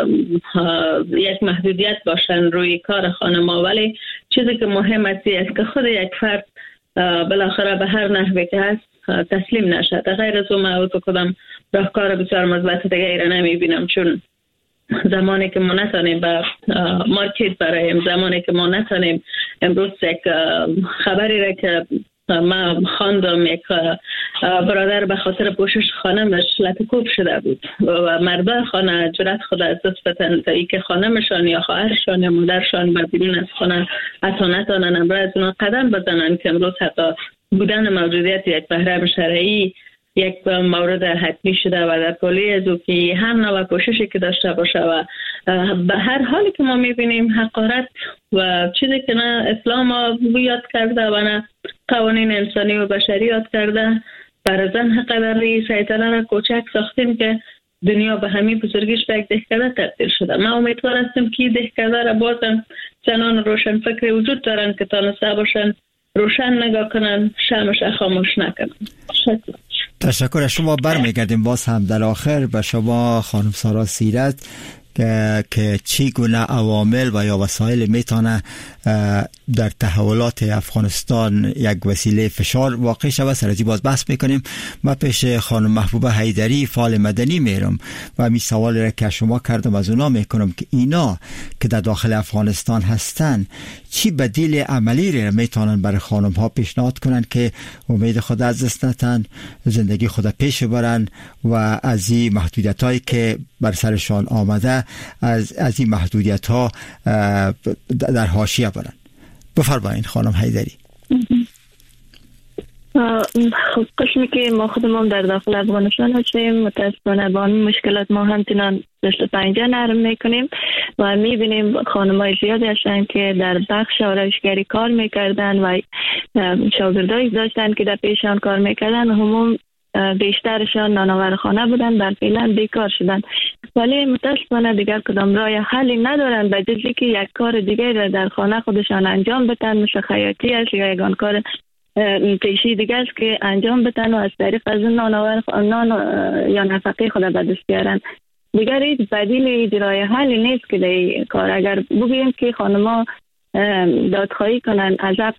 یک محدودیت باشن روی کار خانم‌ها، ولی چیزی که مهم است که خود یک فرد بالاخره به هر نحوی که هست تسلیم نشد. غیر از اون من تو کدام راهکار بسیار مثبت دیگه ایره نمیبینم، چون زمانی که ما نتونیم به مارکت برایم، زمانی که ما نتونیم امروز یک خبری را که ما خواندم یک برادر به خاطر پوشش خانمش لطکوب شده بود و مردا خانه جرأت خود از دست بدن تا ای که خانمشان یا خواهرشان یا مادرشان به بیرون از خانه حتی نتونن امروز از اونا قدم بزنن که امروز حتی بودن موجودیت یک بهرم شرعی یک مورد حتمی شده و در کلی از او که هر نوع کوششی که داشته باشه و به هر حالی که ما میبینیم حقارت و چیزی که نه اسلام یاد کرده و نه قوانین انسانی و بشری یاد کرده، بر زن حقدر سیطره را کوچک ساختیم که دنیا به همین بزرگیش به یک دهکده تبدیل شده. ما امیدوار هستیم که دهکده را بازم زنان روشن فکر وجود دارن که تانسته باشن روشن نگاه کنن، شمش خاموش نکنن. تشکر از شما. برمیگردیم باز هم در آخر به شما خانم سارا سیرت که چگونه عوامل و یا وسایل میتونه در تحولات افغانستان یک وسیله فشار واقع شود. سرازی باز بحث میکنیم. ما پیش خانم محبوبه حیدری فعال مدنی میرم و می سوال را که شما کردم از اونا میکنم که اینا که در داخل افغانستان هستن چی بدیل عملی را میتونن برای خانم ها پیشنهاد کنن که امید خود از دست ندن، زندگی خود پیش برن و از این محدودیت هایی که بر سرشان آمده از این محدودیت ها در حاشیه برن. بفرمایید خانم حیدری. خب قسمی که ما خودمون در داخل افغانستان هستیم متاسفانه با این مشکلات ما همچنان دست پنجه نرم میکنیم و میبینیم خانم‌های زیادی هستن که در بخش آرایشگری کار میکردن و شاگردایی داشتن که در پیشان کار میکردن، همون بیشترشان نانآورخانه بودن، در فعلا بیکار شدن، ولی متاسفانه دیگر کدام راه حلی ندارن به جز که یک کار دیگر را در خانه خودشان انجام بدن، مثل خیاطی است یا یگان کار پیشی دیگر است که انجام بدن و از طریق از نان یا نفقه خود به دست بیارن. دیگر هیچ بدیل راه حلی نیست که در کار. اگر بگوییم که خانم‌ها دادخواهی کنن عذاب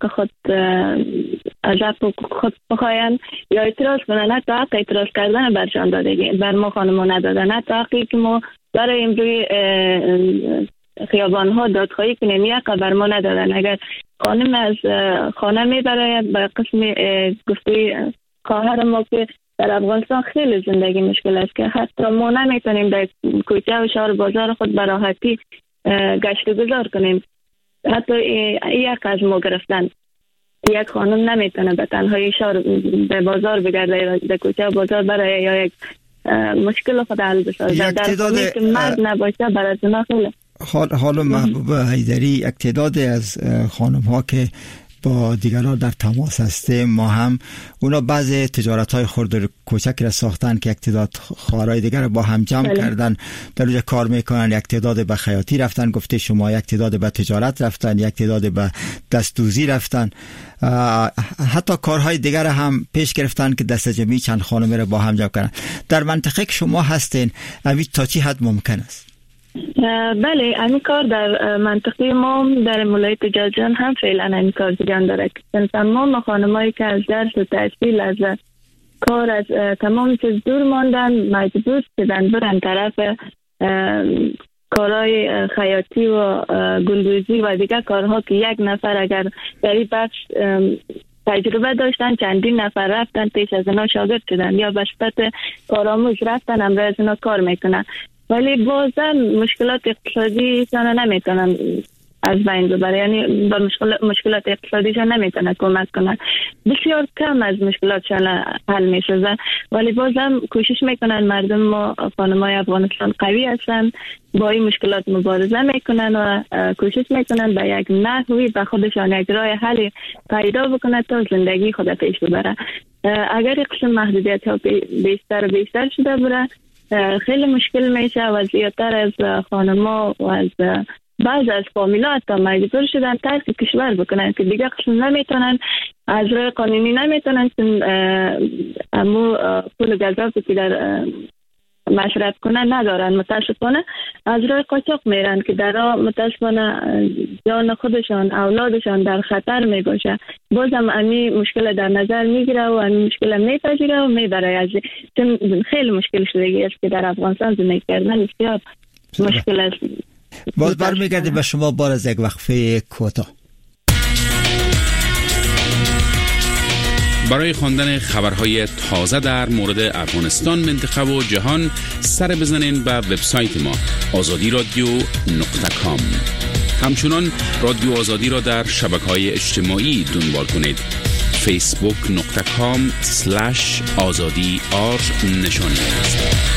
خود بخواین یا اعتراض کنن، حتی حق اعتراض کردن برشان داده بر ما خانم‌ها ندادن، حتی حقی که ما برای امروی خیابان ها دادخواهی کنیم یک بر ما ندادن. اگر خانم از خانه میبره به قسم گفته خواهر ما که در افغانستان خیلی زندگی مشکل است که حتی ما نمیتونیم در کوچه و شهر بازار خود به راحتی گشت و گذار کنیم. حتی یک از ما گرفتن، یک خانم نمیتونه به تنهایی شهر به بازار بگرده، در کوچه و بازار برای یا یک مشکل خود حل بسازه. در خانه که مرد نباشه برای زنا خیلی. حالا محبوبه حیدری، یک تعداد از خانم ها که با دیگران در تماس هستیم. ما هم اونا بعض تجارت‌های خرد و کوچکی را ساختن که یک تعداد خواهرای دیگر با هم جمع کردن، در اونجا کار میکنن. یک تعداد به خیاطی رفتن، گفته شما، یک تعداد به تجارت رفتن، یک تعداد به دستدوزی رفتن، حتی کارهای دیگر هم پیش گرفتن که دست جمعی چند خانم را با هم جمع کردن. در منطقه که شما هستین اوید تا چی حد ممکن است؟ بله، این کار در منطقه ما در ولایت جازیان هم فعلا این کار جریان داره. تمام خانمایی که از درس و تحصیل، از کار، از تمام چیز دور ماندن، مجبور شدن برن طرف کارهای خیاطی و گلدوزی و دیگر کارها که یک نفر اگر در این بخش تجربه داشتن، چندین نفر رفتن پیش از اینا شاگرد شدن یا به صورت کارآموز رفتن امروز از اینا کار میکنن، ولی بازم مشکلات اقتصادی شان نمیتونن از بین ببره، یعنی با مشکلات اقتصادیشان نمیتونن کمک کنن. بسیار کم از مشکلاتشان حل میشه، ولی بازم کوشش میکنن. مردم ما، خانمای افغانستان قوی هستن، با این مشکلات مبارزه میکنن و کوشش میکنن به یک نحوی به خودشان یک راه حل پیدا بکنن تا زندگی خود پیش ببره. اگر این قسم محدودیت ها بیشتر شده بره، خیلی مشکل میشه و زیادتر از خانما و از بعض از فامیلا حتی مجبور شدن ترک کشور بکنن که دیگه قسم نمیتونن، از راه قانونی نمیتونن، امو پول گذافی که در مصرف کنن ندارن. متاسفانه از راه قاچاق میرن که در راه متاسفانه جان خودشان، اولادشان در خطر میباشه. بازم امی مشکل در نظر میگیره و امی مشکل میپذیره و میبره. از خیلی مشکل شدگی است که در افغانستان زندگی کردن بسیار مشکل است. باز برمیگردیم به شما بار از یک وقفه کوتاه. برای خواندن خبرهای تازه در مورد افغانستان، منطقه و جهان سر بزنین به وبسایت ما azadiradio.com. همچنان رادیو آزادی را در شبکه‌های اجتماعی دنبال کنید. facebook.com/azadi_r نشانی است.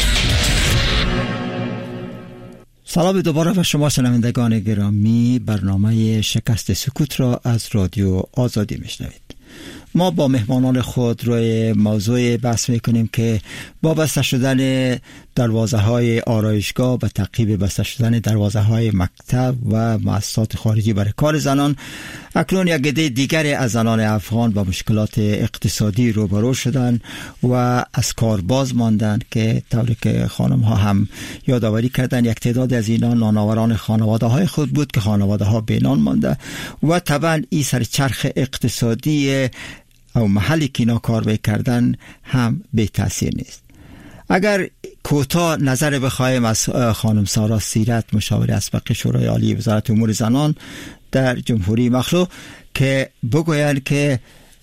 سلام دوباره و شما شنوندگان گرامی، برنامه شکست سکوت را از رادیو آزادی میشنوید. ما با مهمانان خود روی موضوع بحث میکنیم که با بسته شدن دروازه های آرایشگاه و تعقیب بسته شدن دروازه های مکتب و مؤسسات خارجی برای کار زنان، اکنون یک عده دیگر از زنان افغان با مشکلات اقتصادی روبرو شدند و از کار باز ماندند که طوری که خانم ها هم یادآوری کردند یک تعداد از اینا نانآوران خانواده های خود بود که خانواده ها بینان مانده و طبعا این سرچرخ اقتصادی او محلی که اینا کار میکردن هم بی تأثیر نیست. اگر کوتاه نظر بخوایم از خانم سارا سیرت، مشاور اسبق شورای عالی وزارت امور زنان در جمهوری مخلوع، که بگویند که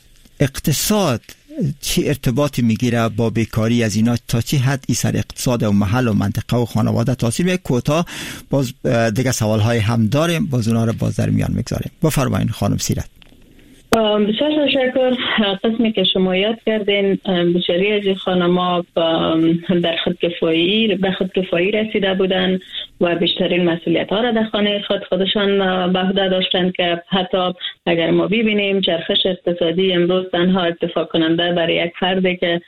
اقتصاد چی ارتباطی میگیره با بیکاری از اینا، تا چی حد این سر اقتصاد و محل و منطقه و خانواده تاثیر میگه. کوتاه باز دیگه سوالهای هم داریم، باز اونا رو باز در میان میگذاریم. بفرمایید خانم سیرت. بسیار تشکر. قسمی که شما یاد کردین، بسیاری از خانم‌ها در به خودکفایی رسیده بودن و بیشترین مسئولیت ها را در خانه خودشان به عهده داشتن که حتی اگر ما ببینیم چرخش اقتصادی امروز تنها اتفاق کننده برای یک فردی که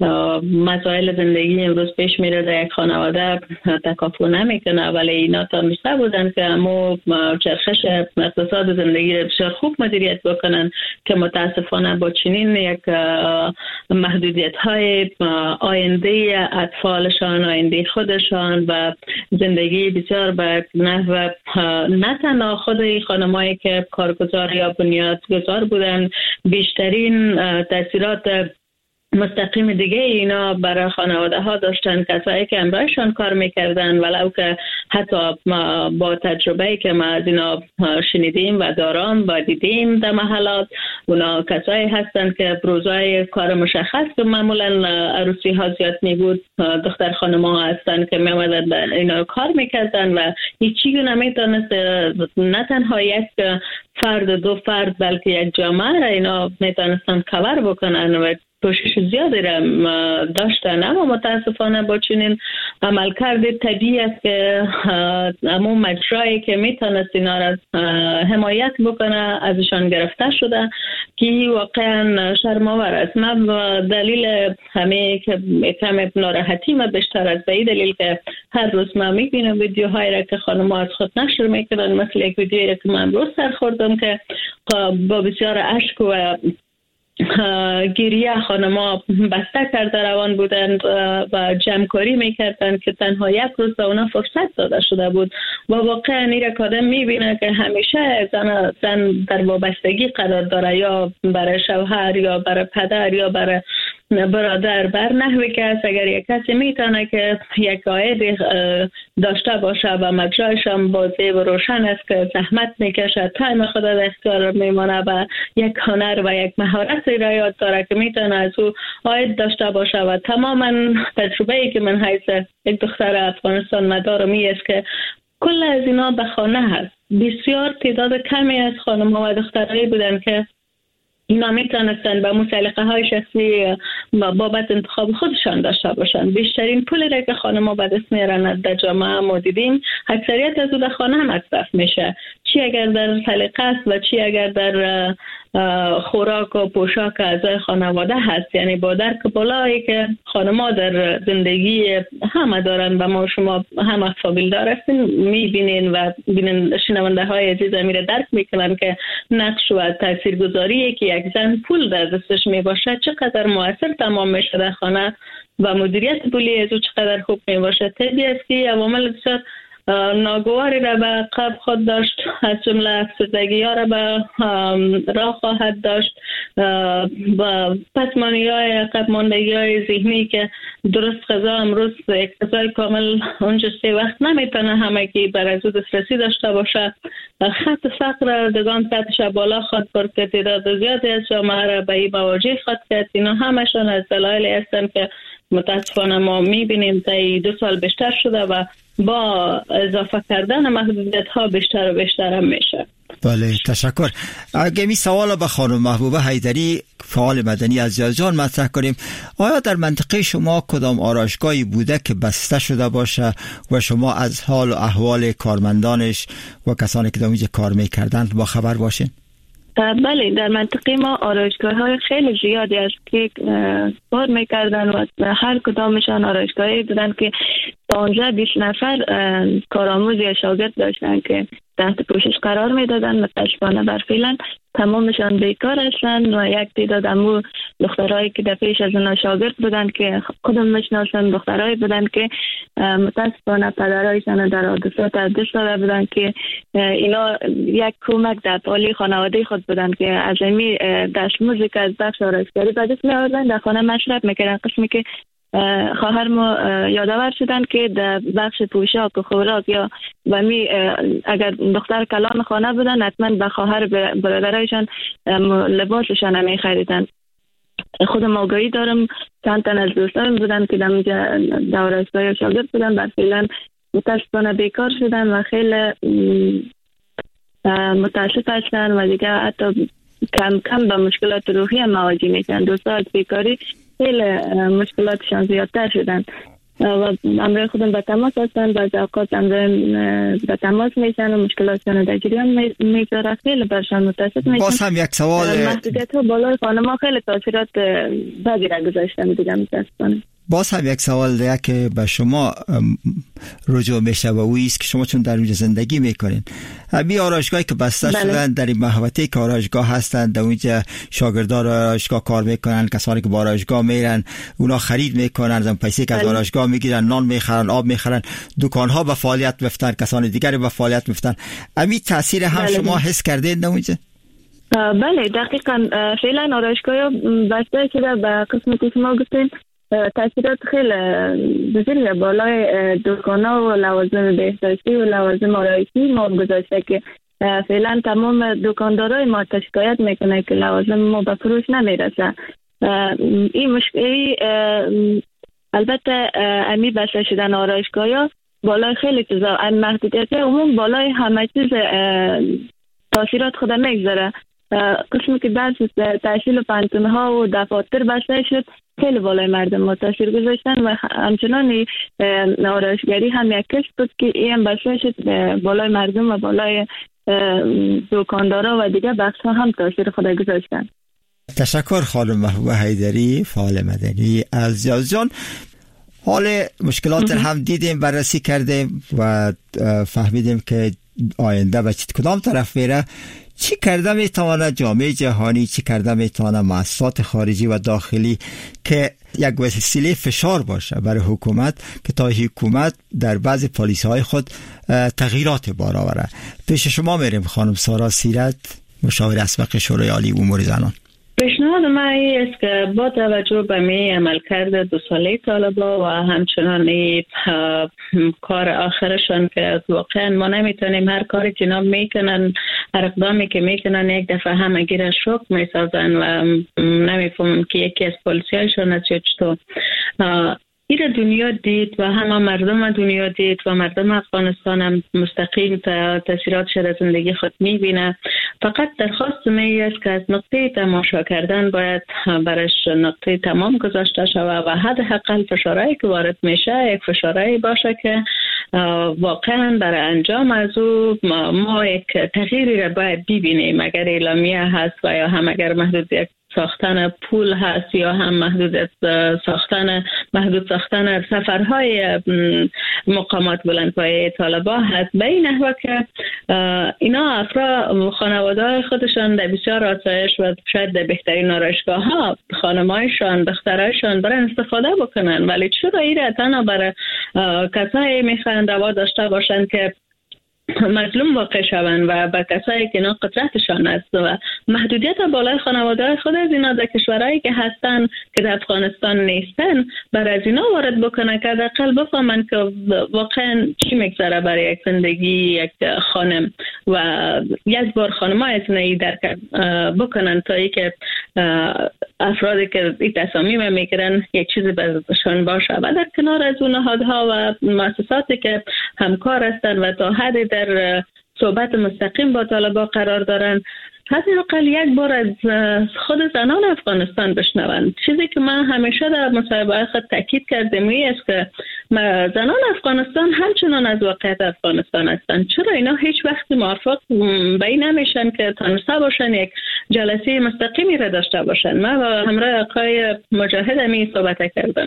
مسائل زندگی امروز پیش میره در یک خانواده تکافو نمیکنه، ولی اینا تانسته بودن که اما چرخش اقتصاد زندگی را بسیار خوب مدیریت بکنن که متاسفانه با چنین یک محدودیت های آینده اطفالشان، آینده خودشان و زندگی بسیار به نحو نه تنها خود خانمایی که کارگزار یا بنیادگذار بودن، بیشترین تاثیرات مستقیم دیگه اینا برای خانواده ها داشتن. کسایی که امرایشان کار میکردن، ولو که حتی با تجربه‌ای که ما از اینا شنیدیم و دارم و دیدیم در محلات، اونا کسایی هستن که روزای کار مشخص که معمولا عروسی ها زیاد میبود، دختر خانم ها هستن که میامدن اینا کار میکردن و هیچی نمیتونست نه تنها یک فرد دو فرد بلکه یک جامعه را اینا میتونستن کور بکنن و پوشش زیادی را داشتن، اما متاسفانه با چنین عملکرد طبیعی است که همون مجرایی که میتونست اینا را حمایت بکنه ازشان گرفته شده که واقعا شرم‌آور است. من دلیل همه که کم ناراحتی ما بیشتر از به این دلیل که هر روز ما میبینم ویدیوهایی را که خانم‌ها از خود نشر میکنن، مثل یک ویدیویی که من امروز سر خوردم که با بسیار اشک و گریه خانم‌ها بسته کرده روان بودند و جمع‌کاری میکردند که تنها یک روز به اونا فرصت داده شده بود و واقعا این را آدم میبینه که همیشه زن در وابستگی قرار داره، یا برای شوهر یا برای پدر یا برای برادر، بر نحوی که اگر یک کسی میتونه که یک عاید داشته باشه و مجرایش هم واضح و روشن است که زحمت میکشه، تایم خود در اختیار میمانه و یک هنر و یک مهارت را یاد داره که میتونه از او عاید داشته باشه و تماما تجربه ای که من حیث یک دختر افغانستان مدارم است که کل از اینا به خانه هست. بسیار تعداد کمی از خانم ها و دخترایی بودن که اینا میتونستن به مسلقه های شخصی بابت انتخاب خودشان داشته باشن. بیشترین پولی را که خانم ها به دست میارن در جامعه ما دیدیم اکثریت از او در خانه هم مصرف میشه، چی اگر در سلیقه است و چی اگر در خوراک و پوشاک اعضای خانواده هست. یعنی با درک بالایی که خانم‌ها در زندگی همه دارن و ما شما هم فامیلدار هستین میبینین و شنونده های عزیز میره درک میکنن که نقش و تاثیرگذاری که یک زن پول در دستش میباشه چقدر مؤثر تمام میشه در خانه و مدیریت پولی از او چقدر خوب میباشه. طبیعی است که عوامل بسیار ناگواری را به قبل خود داشت، از جمله افسردگی ها را به راه خواهد داشت و پسمانی های عقب ماندگی های ذهنی که درست غذا امروز یک غذای کامل اونجا 3 وقت نمیتونه همه کی بر از او دسترسی داشته باشه. خط فقر دگان سطحش بالا خواهد برد که تعداد زیادی از جامعه را به این مواجه خواهد کرد. اینا همشان از دلایلی هستند که متاسفانه ما میبینیم تا 2 سال بیشتر شده و با اضافه کردن محدودیت ها بیشتر و بیشتر هم میشه. بله، تشکر. اگه می سوال به خانم محبوبه حیدری فعال مدنی از یزدان مطرح کنیم، آیا در منطقه شما کدام آرایشگاهی بوده که بسته شده باشه و شما از حال و احوال کارمندانش و کسانی که در اونجا کار میکردند با خبر باشین؟ بله، در منطقه ما آرایشگاه های خیلی زیادی است که کار میکردن و هر کدامشان آرایشگاهی بودن که 15-20 نفر کارآموز یا شاگرد داشتن که تحت پوشش قرار میدادن. متاسفانه برفعلا تمامشان بیکار هستند و یک تعداد امو دخترایی که در پیش از اونا شاگرد بودن که خودم میشناسم، دخترایی بودن که متاسفانه پدرایشان در حادثات از دست داده بودن که اینا یک کمک در پالی خانواده خود بودن که از امی دستمزدی که از بخش آرایشگری به دست می آوردن در خانه مشرب میکردن. قسمی که خواهر ما یادآور شدن که در بخش پوشاک و خوراک یا و می اگر دختر کلان خانه بودن حتما به خواهر برادرایشان لباسشان هم می خریدن. خودم آگاهی دارم چند تن از دوستان بودن که در آرایشگاه شاگرد بودن، برفعلا متاسفانه بیکار شدن و خیلی متاسف هستن و دیگه حتی کم کم به مشکلات روحی هم مواجه میشن. دوستا از بیکاری خیلی مشکلاتشان زیادتر شدن و امروز خودم به تماس هستن، بعضی اوقات امروز به تماس میشن و مشکلاتشان در جریان میگذاره. خیلی برشان متاسف میشن. باز هم یک سوال، محدودیت ها بالای خانم‌ها خیلی تاثیرات بدی را گذاشتن دیگه متاسفانه. باز هم یک سوال دیگه که به شما رجوع میشه و اویی است که شما چون در اونجا زندگی میکنین، همین آرایشگاهی که بسته شدن در این محوطه که آرایشگاه هستند، در اونجا شاگردان آرایشگاه کار میکنن، کسانی که با آرایشگاه میرن اونا خرید میکنن، از پیسه که از آرایشگاه میگیرن نان میخرن، آب میخرن، دکانها به فعالیت میفتن، کسان دیگری به فعالیت میفتن. همین تاثیر هم شما حس کردین در اونجا؟ بله دقیقاً. فعلا آرایشگاه بسته شده به قسمتی که ما گفتیم. تاثیرات خیلی بزرگ بالای دکانا و لوازم بهداشتی و لوازم آرایشی ما گذاشته که فعلا تمام دکاندارای ما شکایت میکنه که لوازم ما به فروش نمیرسه. این مشکلی البته امی بسته شدن آرایشگاه بالای خیلی چیزا محدودیت عموم بالای همه چیز تاثیرات خود میگذاره. قسمی که درس تحصیل پانتونها و دفاتر بسته شد خیلی بالای مردم ما تاثیر گذاشتن و همچنان آرایشگری هم یک کشف بود که این بسته شد بالای مردم و بالای دکاندارا و دیگه بخش ها هم تاثیر خود گذاشتن. تشکر خانم محبوبه حیدری، فعال مدنی از جازجان. حال مشکلات هم دیدیم، بررسی کردیم و فهمیدیم که آینده به کدام طرف میره. چی کرده میتواند جامعه جهانی، چی کرده میتواند مؤسسات خارجی و داخلی که یک وسیله فشار باشه برای حکومت که تا حکومت در بعضی پالیسی های خود تغییرات بار آوره. پیش شما میریم خانم سارا سیرت، مشاور اسبق شورای عالی امور زنان. پیشنهاد من این است که با توجه به می عملکرد 2 ساله طالبا و همچنان کار آخرشان که واقعا ما نمیتونیم هر کاری که اینا میکنن، هر اقدامی که میکنن یک دفعه همه گیر شوک میسازن و نمیفهمم که یکی از پالیسی‌هایشان است یا چطور. ایره دنیا دید و همه مردم دنیا دید و مردم افغانستان هم مستقیم تاثیراتش در زندگی خود میبینه. فقط درخواست می است که از نقطه تماشا کردن باید برش نقطه تمام گذاشته شود و حداقل فشارهایی که وارد میشه یک فشارهایی باشه که واقعا برای انجام از او ما یک تغییری را باید ببینیم. اگر اعلامیه هست و یا هم اگر محدودیت ساختن پول هست یا هم محدود ساختن سفرهای مقامات بلندپایه طالبا هست، به این نحوه که اینا افراد خانواده خودشان در بسیار آسایش و شاید در بهترین آرایشگاه ها خانمایشان دخترایشان برای استفاده بکنن. ولی چرا ایره تنها برای کسایی میخوان روا داشته باشند که مظلوم واقع شوند و به کسایی که اینا قدرتشان است و محدودیت بالای خانواده خود از اینا در کشورهایی که هستن که در افغانستان نیستن برای از اینا وارد بکنه که حداقل بفهمن که واقعا چی میگذره برای یک زندگی یک خانم و یک بار خانم‌ها از اینایی درک بکنن تا ای که افرادی که این تصامیم میگیرن یک چیزی برشان باشه و در کنار از اون نهادها و مؤسساتی که همکار هستن و تا حدی در صحبت مستقیم با طالبا قرار دارن، حداقل یک بار از خود زنان افغانستان بشنوند. چیزی که من همیشه در مصاحبه‌های خود تاکید کردم است که زنان افغانستان همچنان از واقعیت افغانستان هستند. چرا اینا هیچ وقت موافق به این نمیشن که تونسته باشن یک جلسه مستقیمی را داشته باشن؟ من با همراه آقای مجاهد امی صحبت کردم.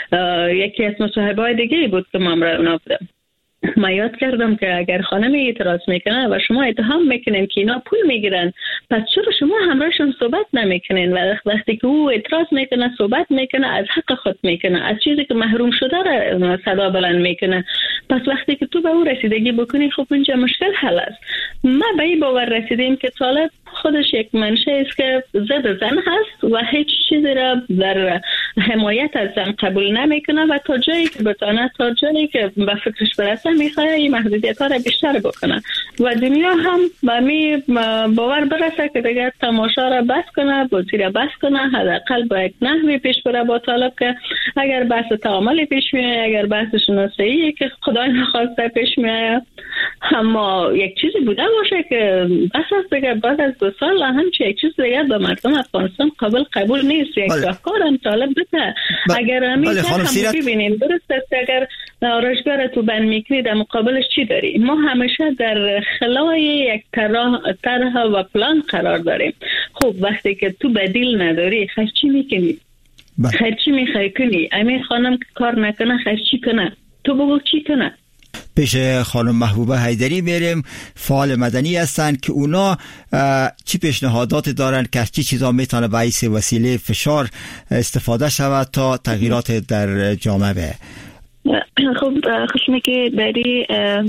یکی از مصاحبه‌های دیگه بود که من را اونا بودم. من یاد کردم که اگر خانمی اعتراض میکنه و شما اتهام میکنین که اینا پول میگیرن، پس چرا شما همراهشون صحبت نمیکنین؟ و وقتی که او اعتراض میکنه صحبت میکنه از حق خود میکنه، از چیزی که محروم شده را صدا بلند میکنه، پس وقتی که تو به او رسیدگی بکنی خب اینجا مشکل حل است. ما به این باور رسیدیم که طالب خودش یک منشه است که ضد زن هست و هیچ چیزی را در حمایت از زن قبول نمیکنه و تا جایی که بتونه، تا جایی که به فکرش برسه میخواد این محدودیت ها را بیشتر بکنه و دنیا هم به می باور برسه که دیگه تماشا را بس کنه، بازی را بس کنه، حداقل با یک نحوی پیش بره با طالب که اگر بحث تعاملی پیش میاد، اگر بحث شناسایی که خدای نخواسته پیش میاد، اما یک چیزی بوده باشه که بس است دیگه بعد از 2 سال همچه یک چیز دیگه به مردم افغانستان قبول نیست. یک راهکارم طالب بده. اگر همین هم ببینیم درست است، اگر آرایشگاه تو بند میکنی در مقابلش چی داری؟ ما همیشه در خلای یک طرح و پلان قرار داریم. خب وقتی که تو بدیل نداری خرچی میکنی؟ خرچی میخوای کنی؟ امین خانم کار نکنه خرچی کنه؟ تو بگو چی کنه؟ پیش خانم محبوبه حیدری میریم، فعال مدنی هستند که اونا چی پیشنهادات دارن که چی چیزا میتونه باعث وسیله فشار استفاده شود تا تغییرات در جامعه به؟ خب خشمه که داری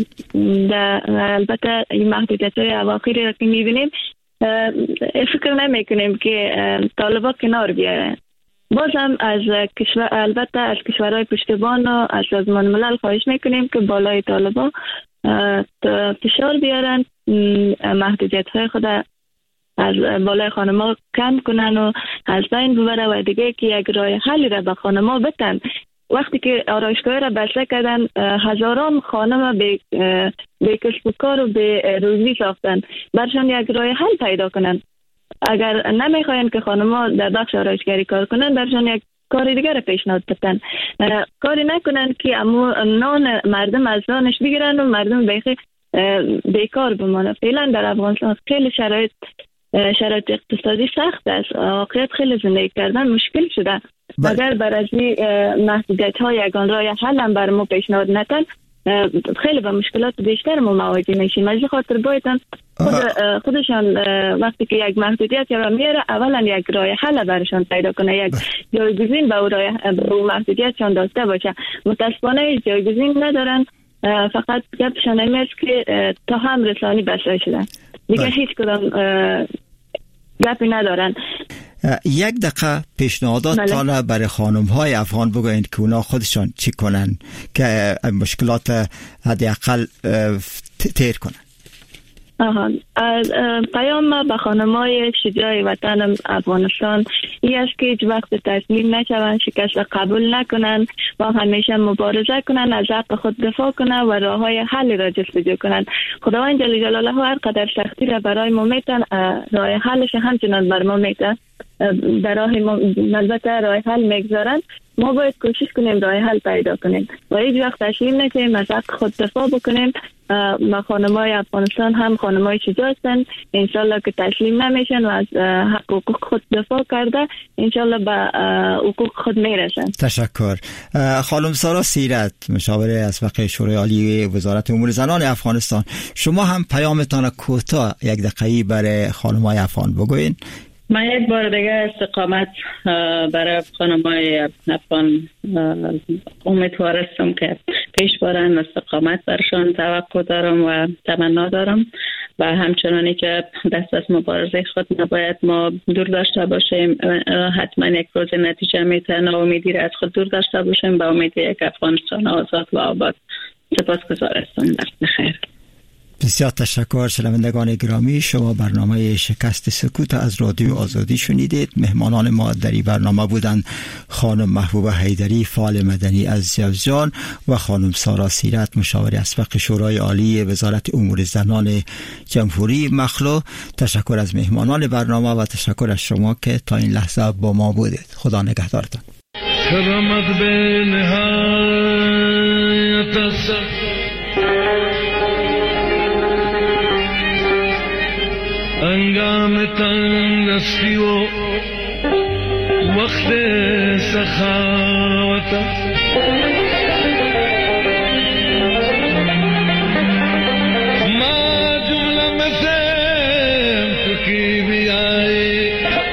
البته این محدودیت های اواخری را که میبینیم فکر نمی کنیم که طالبا کنار بیارن. بازم از البته از کشورهای پشتیبان و از سازمان ملل خواهش میکنیم که بالای طالبا فشار بیارن، محدودیت های خود از بالای خانما کم کنن و از بین ببره و دیگه که یک راه حلی را به خانما بتن. وقتی که آرایشگاه را بسته کردن، هزاران خانم به کسب و کار و به روزی ساختن، برشان یک راه حل پیدا کنن. اگر نمیخواین که خانم‌ها در بخش آرایشگری کار کنن، درشان یک کار دیگر پیشنهاد بدن. کاری نکنن که نان مردم از نانش بگیرن و مردم بیکار بمانه. فعلا در افغانستان خیلی شرایط اقتصادی سخت است. واقعیت خیلی زندگی کردن مشکل شده. اگر بر از محدودیت‌ها یگان راه حل هم بر ما پیشنهاد نتن، خیلی با مشکلات بیشتر ما مواجه میشیم. از خاطر باید خودشان وقتی که یک محدودیت را میاره، اولا یک راه حل برشان پیدا کنه، یک جایگزین به اون محدودیتشان داشته باشه. متاسفانه جایگزین ندارن، فقط گپشان این است که تا هم رسانی بسته شدن، دیگه هیچ کدام گپی ندارن. یک دقیقه پیشنهادات تالا برای خانم های افغان بگوین که اونا خودشان چی کنن که مشکلات حداقل تیر کنن. پیام به خانم‌های شجاع وطن افغانستان این است که هیچ وقت تسلیم نشوند، شکست قبول نکنند و همیشه مبارزه کنند، از حق خود دفاع کنند و راه‌های حل را جستجو کنند. خداوند جل جلاله هر قدر سختی را برای ما میتن، راه حلش همچنان بر ما میتن. در راه البته راه حل میگذارن، ما باید کوشش کنیم راه حل پیدا کنیم و هیچ وقت تسلیم نشیم، از حق خود دفاع بکنیم. ما خانم‌های افغانستان هم خانم‌های شجاع هستند، انشالله که تسلیم نمیشن و از حقوق خود دفاع کرده انشالله به حقوق خود میرسن. تشکر. خانم سارا سیرت، مشاور اسبق شورای عالی وزارت امور زنان افغانستان، شما هم پیامتان کوتاه یک دقیقه‌ای برای خانم‌های افغان بگوین. من یک بار دیگه استقامت برای خانم‌های افغان امیدوار هستم که پیش برن، استقامت برشان توقع دارم و تمنا دارم و همچنانی که دست از مبارزه خود نباید ما دور داشته باشیم. حتما یک روز نتیجه میتونه و امیدی را از خود دور داشته باشیم به امید یک افغانستان آزاد و آباد. سپاسگزار هستم. دست بخیر. بسیار تشکر. شنوندگان گرامی، شما برنامه شکست سکوت از رادیو آزادی شنیدید. مهمانان ما در این برنامه بودند خانم محبوبه حیدری، فعال مدنی از جوزجان، و خانم سارا سیرت، مشاور اسبق شورای عالی وزارت امور زنان جمهوری مخلو. تشکر از مهمانان برنامه و تشکر از شما که تا این لحظه با ما بودید. خدا نگهدارتان. انگام تنگستی و وقت سخاوت ما جمله مثل تکی بیائی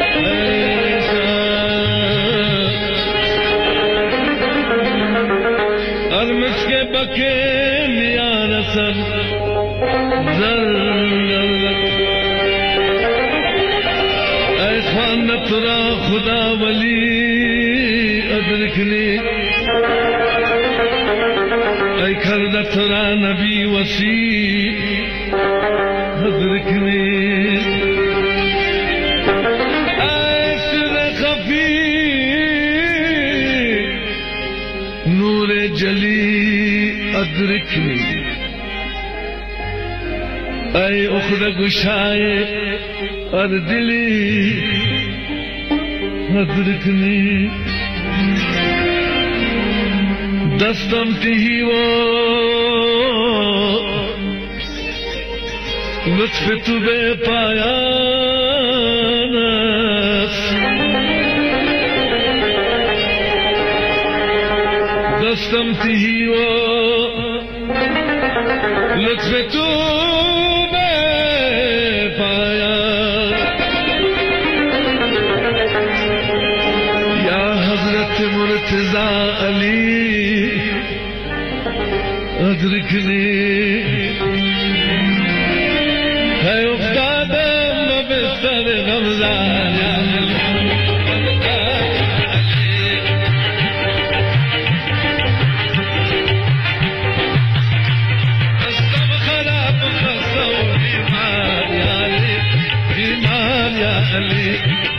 ارمس کے بکے میاں رسل ترا خدا ولی ادرکنی ای کرد ترا نبی وسیع ادرکنی ای سر خفی نور جلی ادرکنی ای اخر گشای اردلی ادرکنی دستم تهی و لطف تو بے پایان است دستم تهی و لطف تو بے پایان مرتضی علی ادرکنی ہے افتادم بستر غمزان استم خراب خستو ایمان یا علی ایمان یا علی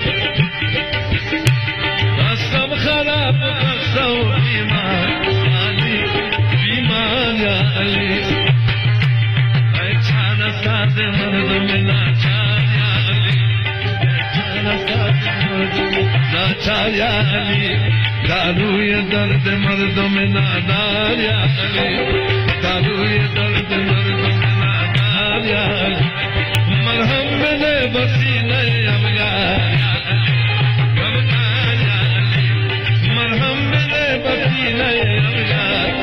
خراب خستو ایمان علی ایمان یا علی ای چانا ساز مردم ناچار یا علی لاچار یا علی داروی درد مردم نادار یا علی داروی درد مردم نادار یا علی مرهم بده بسینه ابیار یا علی مرهم بده بسینه ابیار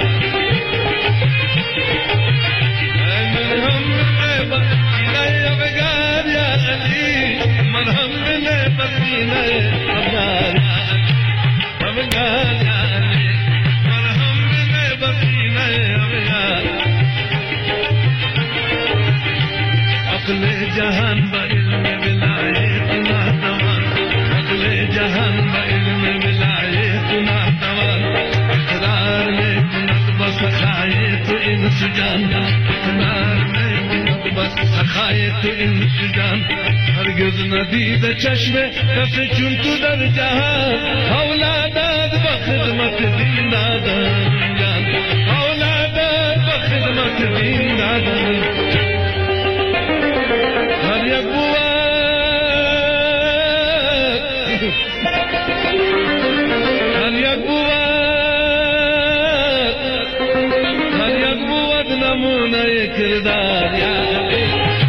مرهم بده بسینه ابیار یا علی مرهم بده بسینه ابیار ابیار یا علی مرهم بده بسینه ابیار عقل جهان با علم ولایت ناتوان عقل جهان با علم ولایت ناتوان اقرار میں کند بس خایت انس جان اقرار میں کند بس خایت انس جان هرگز ندید چشم کس چون تو در جهان اولادت بخدمت دین دادن جان اولادت بخدمت دین دادن هر یک بود هر یک بود هر یک بود نمونه کردار یا علی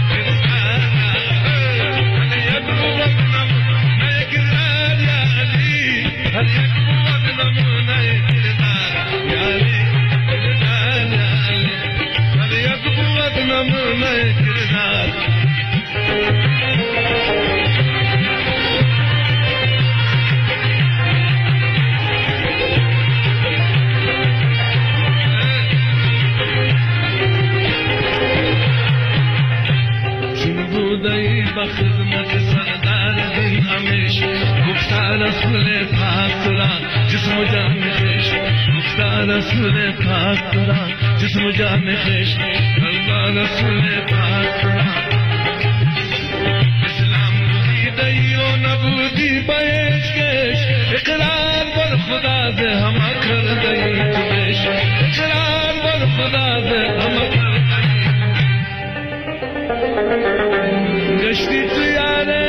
هر یک بود نمونه کردار یا علی هر یک بود نمونه کردار یا علی کردار یا علی هر یک بود نمونه کردار بخدمت سردار دین همیش گفتار رسول پاک قرآن جسم و جان خویش گفتار رسول پاک قرآن جسم و جان خویش الله رسول پاک قرآن اسلام بودی و نبودی بیش کش اقرار بر خدا دے ہم کر دئی تو بیش اقرار بر خدا دے ہم کر گشتی تو یاره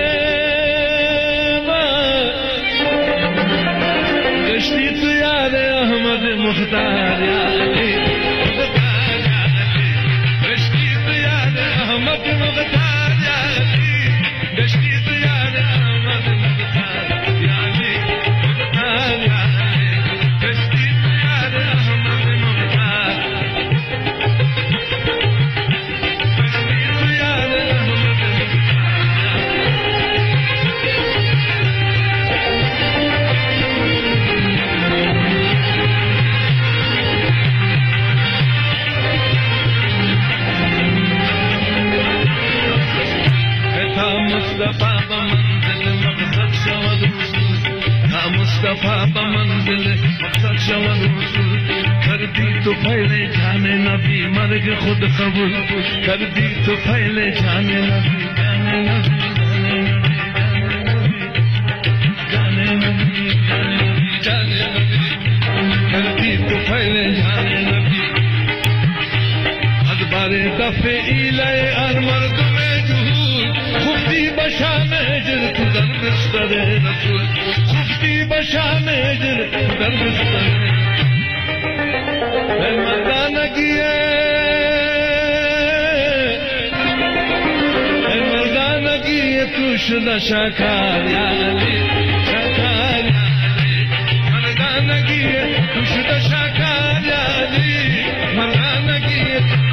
گشتی تو یاره احمد مختار یا علی مختار یا علی گشتی تو یاره احمد مختار یا علی گشتی تو یاره احمد مختار یا علی مختار یا علی گشتی تو یاره احمد مختار گشتی تو یاره مصطفى بمنزل مقصد شود وصول تا مصطفى بمنزل مقصد شود وصول کردی تو پہلے جانے نبی مرگ خود قبول کردی تو پہلے جانے نبی جانے نبی جانے نبی جانے نبی کردی تو پہلے جانے نبی ادبار دفعی لئے ارمرد میں جہود خفتی بشام اجر تو در بستر رسول خفتی بشام اجر در بستر اے مردانگی اے مردانگی تو شدہ شاکار یا علی شاکار یا علی مردانگی تو شدہ شاکار یا علی مردانگی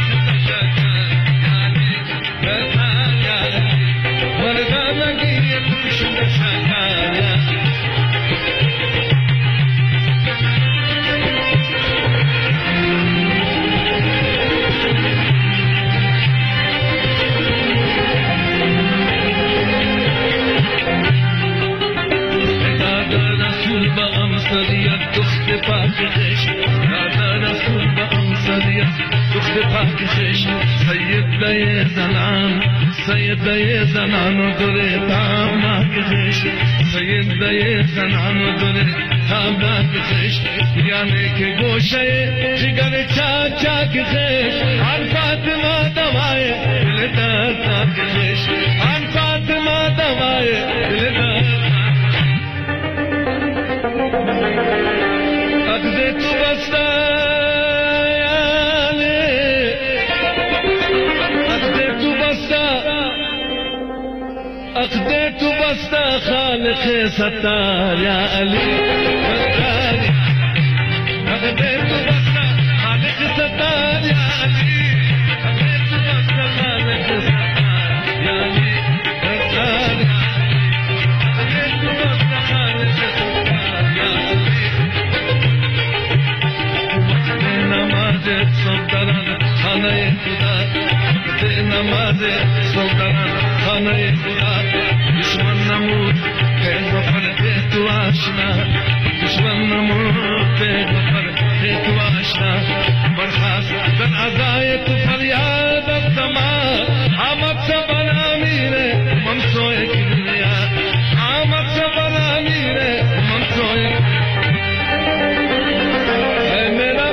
دخت پاک خش دادا رسول با انصاریت دخت پاک خش سید دای زنان سید دای زنان و دره تامناک خش سید دای زنان و دره تامناک خش یعنی که گوشه جگر چاک چاک خش آن فاطمه دوائے دل دردناک خش آن فاطمه دوائے دل دردناک عقد تو بسته خالق ستار یا علی ستار عقد تو بسته خالق ستار یا علی عقد تو بسته خالق ستار یا علی ستار عقد تو بسته خالق ستار یا علی نماز صبح دران خانه خدا نماز صبح دران خانه خدا دشمن نمود پیغ بفر تو آشنا دشمن نمود پیغ بفر تو آشنا برخاست در عزای تو فریاد السما آمد سبن امیره من سوئے کبریا آمد سبن امیره من سوئے اے میرا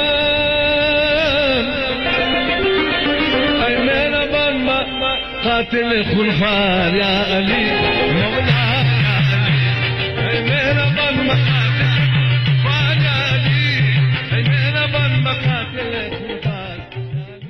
قاتل خلفار یا علی مولا یا علی اے میرا بن